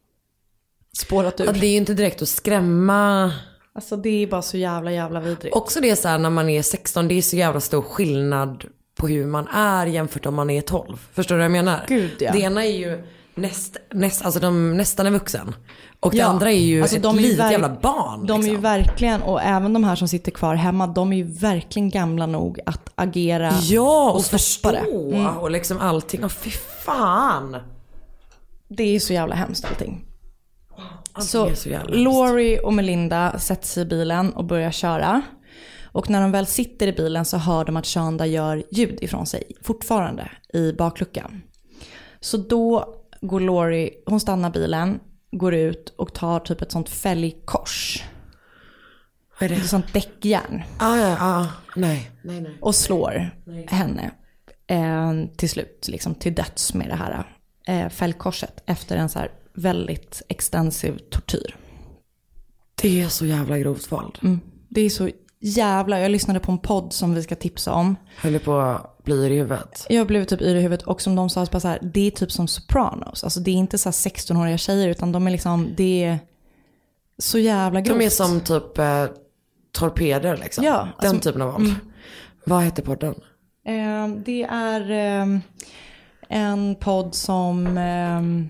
Speaker 1: spårat ur.
Speaker 3: Ja, det är ju inte direkt att skrämma...
Speaker 1: Alltså det är bara så jävla jävla vidrigt.
Speaker 3: Också det så här när man är sexton, det är så jävla stor skillnad på hur man är jämfört om man är tolv. Förstår du vad jag menar?
Speaker 1: Gud, ja.
Speaker 3: Det ena är ju näst, näst, alltså de nästan är vuxen. Och
Speaker 1: ja.
Speaker 3: det andra är ju
Speaker 1: alltså
Speaker 3: ett
Speaker 1: de
Speaker 3: litet
Speaker 1: verk-
Speaker 3: jävla barn.
Speaker 1: De
Speaker 3: liksom.
Speaker 1: är ju verkligen, och även de här som sitter kvar hemma, de är ju verkligen gamla nog att agera.
Speaker 3: Ja, och, och
Speaker 1: förstå
Speaker 3: det. Mm. Och liksom allting. Och fy fan.
Speaker 1: Det är så jävla hemskt allting.
Speaker 3: Så,
Speaker 1: så Laurie och Melinda sätter sig i bilen och börjar köra. Och när de väl sitter i bilen så hör de att Shanda gör ljud ifrån sig fortfarande i bakluckan. Så då går Laurie, hon stannar bilen, går ut och tar typ ett sånt fälgkors.
Speaker 3: Vad är det?
Speaker 1: Ett sånt däckjärn.
Speaker 3: Ah, ja, ah, nej, nej, nej.
Speaker 1: Och slår
Speaker 3: nej.
Speaker 1: henne eh, till slut, liksom till döds med det här eh, fälgkorset efter en så här väldigt extensiv tortyr.
Speaker 3: Det är så jävla grovt våld.
Speaker 1: Mm. Det är så jävla... Jag lyssnade på en podd som vi ska tipsa om.
Speaker 3: Höll på att bli yr i huvudet.
Speaker 1: Jag blev typ yr i huvudet. Och som de sa så här, det är typ som Sopranos. Alltså det är inte så här sexton-åriga tjejer utan de är liksom... Det är så jävla grovt.
Speaker 3: De är som typ eh, torpeder liksom.
Speaker 1: Ja.
Speaker 3: Den
Speaker 1: alltså,
Speaker 3: typen av våld. Mm. Vad heter podden?
Speaker 1: Eh, det är eh, en podd som... Eh,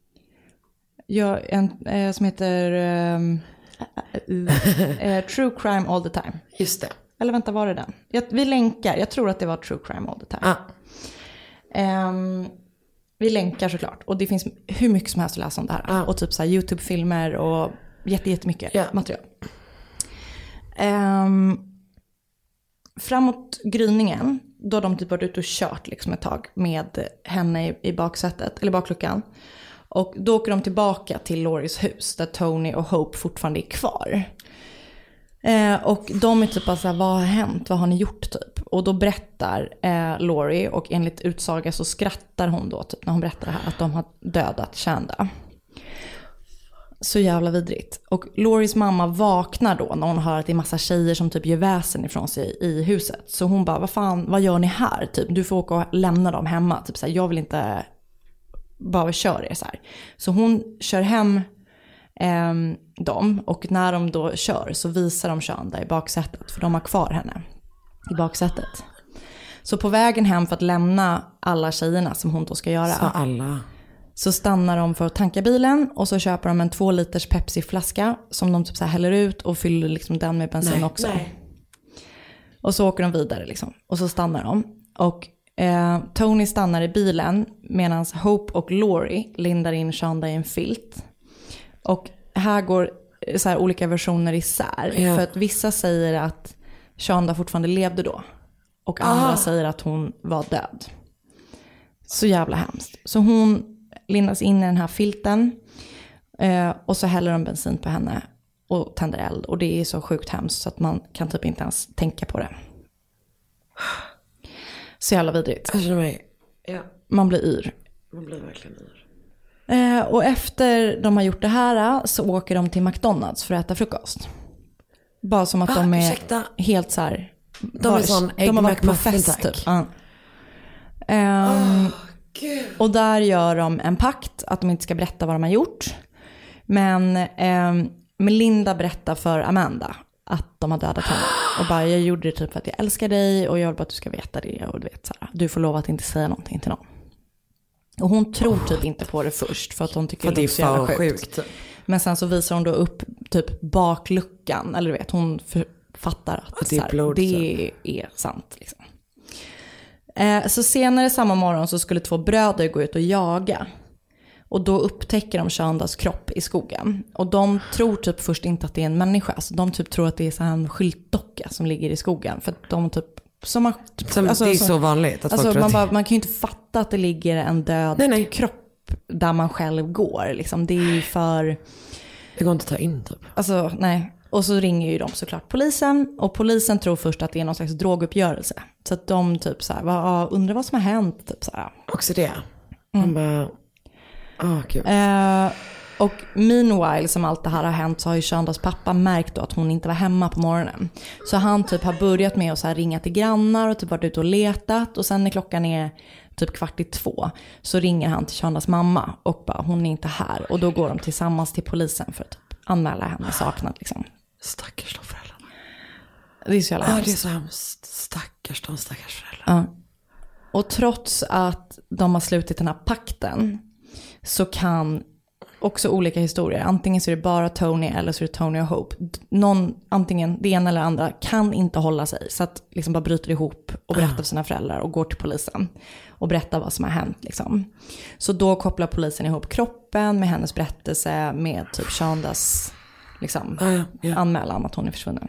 Speaker 1: Ja, en eh, som heter eh, eh, True Crime All the Time.
Speaker 3: Just det.
Speaker 1: Eller vänta, var det den? Jag, vi länkar, jag tror att det var True Crime All the Time.
Speaker 3: Ah.
Speaker 1: Eh, vi länkar såklart. Och det finns hur mycket som helst att läsa om det här. Ah. Och typ så här YouTube-filmer och jätte, jättemycket yeah. material. Eh, framåt gryningen, då de typ varit ute och kört liksom ett tag med henne i, i baksätet, eller bakluckan. Och då åker de tillbaka till Lauries hus där Tony och Hope fortfarande är kvar. Eh, och de är typ bara så här, vad har hänt? Vad har ni gjort typ? Och då berättar eh, Laurie, och enligt utsaga så skrattar hon då typ när hon berättar det här, att de har dödat Shanda. Så jävla vidrigt. Och Lauries mamma vaknar då när hon hör att det är massa tjejer som typ gör väsen ifrån sig i huset. Så hon bara, vad fan, vad gör ni här? Typ, du får åka och lämna dem hemma. Typ så här, jag vill inte... bara kör er så här. Så hon kör hem eh, dem, och när de då kör så visar de Shanda i baksätet, för de har kvar henne i baksätet. Så på vägen hem för att lämna alla tjejerna som hon då ska göra.
Speaker 3: Så alla.
Speaker 1: Så stannar de för att tanka bilen och så köper de en två liters Pepsi-flaska som de typ så här häller ut och fyller liksom den med bensin nej, också. Nej. Och så åker de vidare liksom. Och så stannar de. Och eh, Tony stannar i bilen medan Hope och Laurie lindar in Shonda i en filt. Och här går så här olika versioner isär. Ja. För att vissa säger att Shonda fortfarande levde då. Och andra ah. säger att hon var död. Så jävla hemskt. Så hon lindas in i den här filten. Eh, och så häller de bensin på henne. Och tänder eld. Och det är så sjukt hemskt så att man kan typ inte ens tänka på det. Så jävla vidrigt.
Speaker 3: Jag känner mig... Ja.
Speaker 1: Man blir yr.
Speaker 3: Man blir verkligen yr.
Speaker 1: Eh, och efter de har gjort det här så åker de till McDonald's för att äta frukost. Bara som att Va? de är Ursäkta? helt så här...
Speaker 3: De bara, är sån ägg de har varit på fest typ. Ja.
Speaker 1: Um, oh, och där gör de en pakt att de inte ska berätta vad de har gjort. Men um, Melinda berättar för Amanda att de har dödat henne. Och bara, jag gjorde det typ för att jag älskar dig och jag vill bara att du ska veta det. Och du vet så här, du får lov att inte säga någonting till någon. Och hon tror typ inte på det först för att hon tycker
Speaker 3: för det är så jävla sjukt. sjukt.
Speaker 1: Men sen så visar hon då upp typ bakluckan. Eller du vet, hon fattar att, att det, är, så här, det är sant liksom. Eh, så senare samma morgon så skulle två bröder gå ut och jaga. Och då upptäcker de Shondas kropp i skogen. Och de tror typ först inte att det är en människa. Så de typ tror att det är så här en skyltdocka som ligger i skogen. För att de typ... Som man,
Speaker 3: som, alltså, det är så, så vanligt att
Speaker 1: alltså,
Speaker 3: folk
Speaker 1: man,
Speaker 3: tror
Speaker 1: bara, man kan ju inte fatta att det ligger en död nej, nej. kropp där man själv går. Liksom. Det är ju för...
Speaker 3: Det går inte att ta in typ.
Speaker 1: Alltså, nej. Och så ringer ju de såklart polisen. Och polisen tror först att det är någon slags droguppgörelse. Så att de typ så här, vad, undrar vad som har hänt. Typ så här.
Speaker 3: Också det. Mm. Man bara, åh oh, gud.
Speaker 1: Eh, och meanwhile som allt det här har hänt så har ju Shondas pappa märkt då att hon inte var hemma på morgonen. Så han typ har börjat med att så här ringa till grannar och typ varit ute och letat. Och sen när klockan är typ kvart i två så ringer han till Shondas mamma och bara, hon är inte här. Och då går de tillsammans till polisen för att typ anmäla henne saknad liksom.
Speaker 3: Stackars de föräldrarna.
Speaker 1: Det är så jävla hemskt.
Speaker 3: Ja, det är så hemskt. Stackars de stackars föräldrar.
Speaker 1: Ja. Och trots att de har slutit den här pakten så kan också olika historier. Antingen så är det bara Tony eller så är det Tony och Hope. Någon, antingen det ena eller andra kan inte hålla sig. Så att liksom bara bryter ihop och berättar för sina föräldrar och går till polisen. Och berättar vad som har hänt liksom. Så då kopplar polisen ihop kroppen med hennes berättelse med typ Shondas liksom, uh, yeah. anmälan att hon är försvunnen.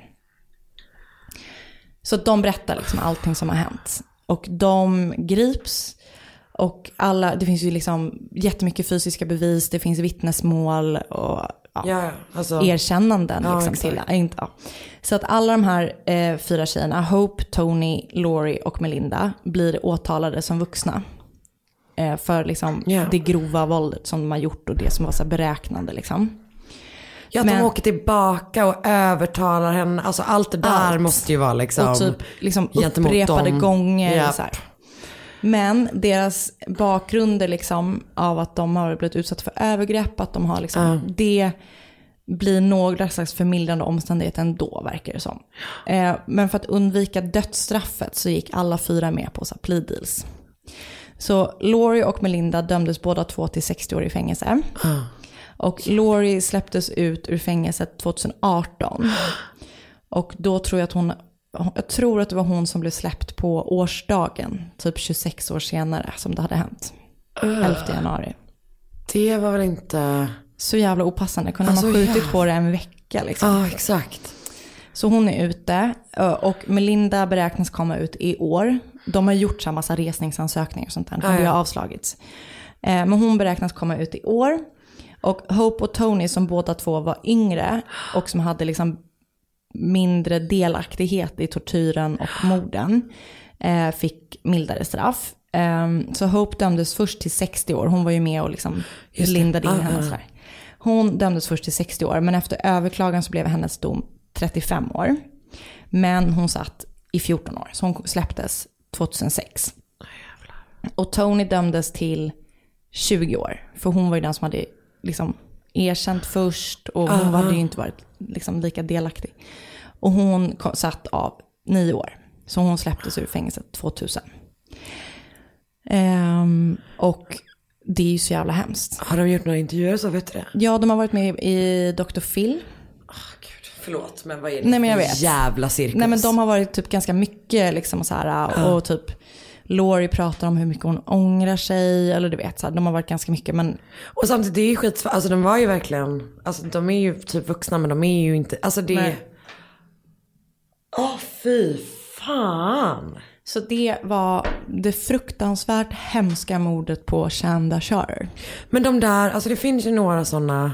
Speaker 1: Så de berättar liksom allting som har hänt. Och de grips. Och alla, det finns ju liksom jättemycket fysiska bevis. Det finns vittnesmål och ja,
Speaker 3: ja, alltså,
Speaker 1: erkännanden.
Speaker 3: Ja,
Speaker 1: liksom till, inte, ja. Så att alla de här eh, fyra tjejerna, Hope, Tony, Laurie och Melinda, blir åtalade som vuxna. Eh, för liksom yeah. det grova våldet som de har gjort och det som var så beräknande liksom.
Speaker 3: Ja, att Men, de åker tillbaka och övertalar henne. Alltså allt det där allt. måste ju vara liksom...
Speaker 1: Och typ liksom upprepade dem. gånger.
Speaker 3: Yep.
Speaker 1: Så här. Men deras bakgrunder liksom av att de har blivit utsatta för övergrepp, att de har liksom... Uh. Det blir några slags förmildrande omständigheter ändå, verkar det som. Eh, men för att undvika dödsstraffet så gick alla fyra med på så här plea deals. Så Laurie och Melinda dömdes båda två till sextio år i fängelse. Uh. Och Laurie släpptes ut ur fängelset tjugoarton. Och då tror jag att hon... Jag tror att det var hon som blev släppt på årsdagen. Typ tjugosex år senare som det hade hänt. Uh, elfte januari.
Speaker 3: Det var väl inte...
Speaker 1: Så jävla opassande. Kunde alltså, man skjutit ja. på det en vecka liksom.
Speaker 3: Ja, exakt.
Speaker 1: Så hon är ute. Och Melinda beräknas komma ut i år. De har gjort så här massa resningsansökningar och sånt där. Uh, det har avslagits. Men hon beräknas komma ut i år. Och Hope och Tony som båda två var yngre. Och som hade liksom... mindre delaktighet i tortyren och morden eh, fick mildare straff. Eh, så Hope dömdes först till sextio år. Hon var ju med och liksom lindade in ah, henne. Ah. Hon dömdes först till sextio år, men efter överklagan så blev hennes dom trettiofem år. Men hon satt i fjorton år, så hon släpptes tjugohundrasex. Oh, och Tony dömdes till tjugo år, för hon var ju den som hade liksom erkänt först och hon uh-huh. hade ju inte varit liksom lika delaktig. Och hon satt av nio år. Så hon släpptes ur fängelset tvåtusen. Um, och det är ju så jävla hemskt.
Speaker 3: Har de gjort några intervjuer så vet du det?
Speaker 1: Ja, de har varit med i doktor Phil.
Speaker 3: Oh, Gud, förlåt, men vad är det
Speaker 1: Nej, men jag vet.
Speaker 3: jävla cirkus?
Speaker 1: Nej, men de har varit typ ganska mycket liksom så här, uh. och typ Lori pratar om hur mycket hon ångrar sig, eller du vet så här, de har varit ganska mycket, men
Speaker 3: och samtidigt det är ju skit, alltså de var ju verkligen, alltså de är ju typ vuxna men de är ju inte, alltså det åh oh, fy fan.
Speaker 1: Så det var det fruktansvärt hemska mordet på Chanda Charter.
Speaker 3: Men de där, alltså det finns ju några sådana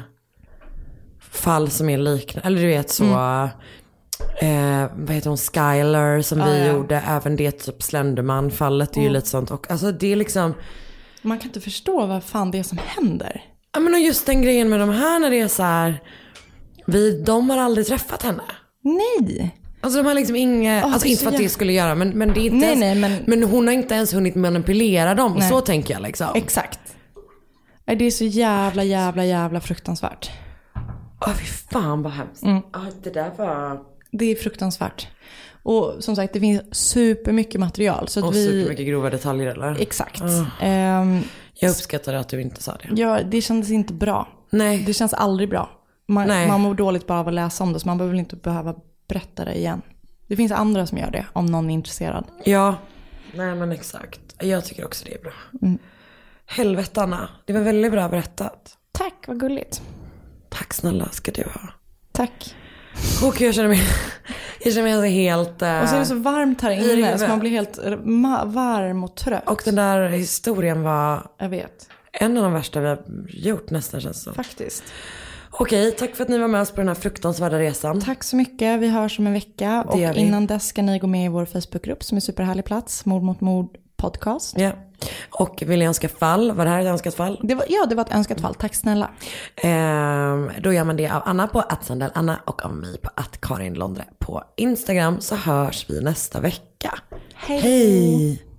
Speaker 3: fall som är liknande, eller du vet så mm. eh, vad heter hon, Skyler som ah, vi ja. gjorde, även det typ Slenderman-fallet är mm. ju lite sånt, och alltså det är liksom,
Speaker 1: man kan inte förstå vad fan det är som händer.
Speaker 3: Ja, men och just den grejen med de här när det är så här, vi, de har aldrig träffat henne.
Speaker 1: Nej.
Speaker 3: Alltså de har liksom inga, oh, alltså inte för att det skulle göra, men, men det är inte nej, ens, nej, men... men hon har inte ens hunnit manipulera dem, nej. Så tänker jag liksom.
Speaker 1: Exakt. Det är så jävla, jävla, jävla fruktansvärt.
Speaker 3: Åh oh, fy fan vad hemskt. Mm. Oh, det där var...
Speaker 1: Det är fruktansvärt. Och som sagt, det finns supermycket material. Så att
Speaker 3: och
Speaker 1: vi...
Speaker 3: supermycket grova detaljer eller?
Speaker 1: Exakt.
Speaker 3: Oh.
Speaker 1: Um,
Speaker 3: jag uppskattar att du inte sa det.
Speaker 1: Ja, det kändes inte bra.
Speaker 3: Nej.
Speaker 1: Det känns aldrig bra. Man,
Speaker 3: Nej.
Speaker 1: man mår dåligt bara av att läsa om det, så man behöver inte behöva berätta det igen. Det finns andra som gör det, om någon är intresserad.
Speaker 3: Ja, nej men exakt. Jag tycker också det är bra.
Speaker 1: Mm.
Speaker 3: Helvete Anna, det var väldigt bra berättat.
Speaker 1: Tack, vad gulligt.
Speaker 3: Tack snälla ska du ha.
Speaker 1: Tack.
Speaker 3: Och jag känner mig, jag känner mig helt... Uh,
Speaker 1: och så är det så varmt här inne, så man blir helt varm och trött.
Speaker 3: Och den där historien var...
Speaker 1: Jag vet.
Speaker 3: En av de värsta vi har gjort nästan, känns så.
Speaker 1: Faktiskt.
Speaker 3: Okej, tack för att ni var med oss på den här fruktansvärda resan.
Speaker 1: Tack så mycket, vi hörs om en vecka. Det och innan dess ska ni gå med i vår Facebookgrupp som är superhärlig plats, Mord mot mord podcast.
Speaker 3: Ja, och vill ni önska fall? Var det här ett önskat fall?
Speaker 1: Det var, ja, det var ett önskat fall, tack snälla.
Speaker 3: Ehm, då gör man det av Anna på att Sandel Anna och av mig på att Karin Londre på Instagram, så hörs vi nästa vecka.
Speaker 1: Hej!
Speaker 3: Hej!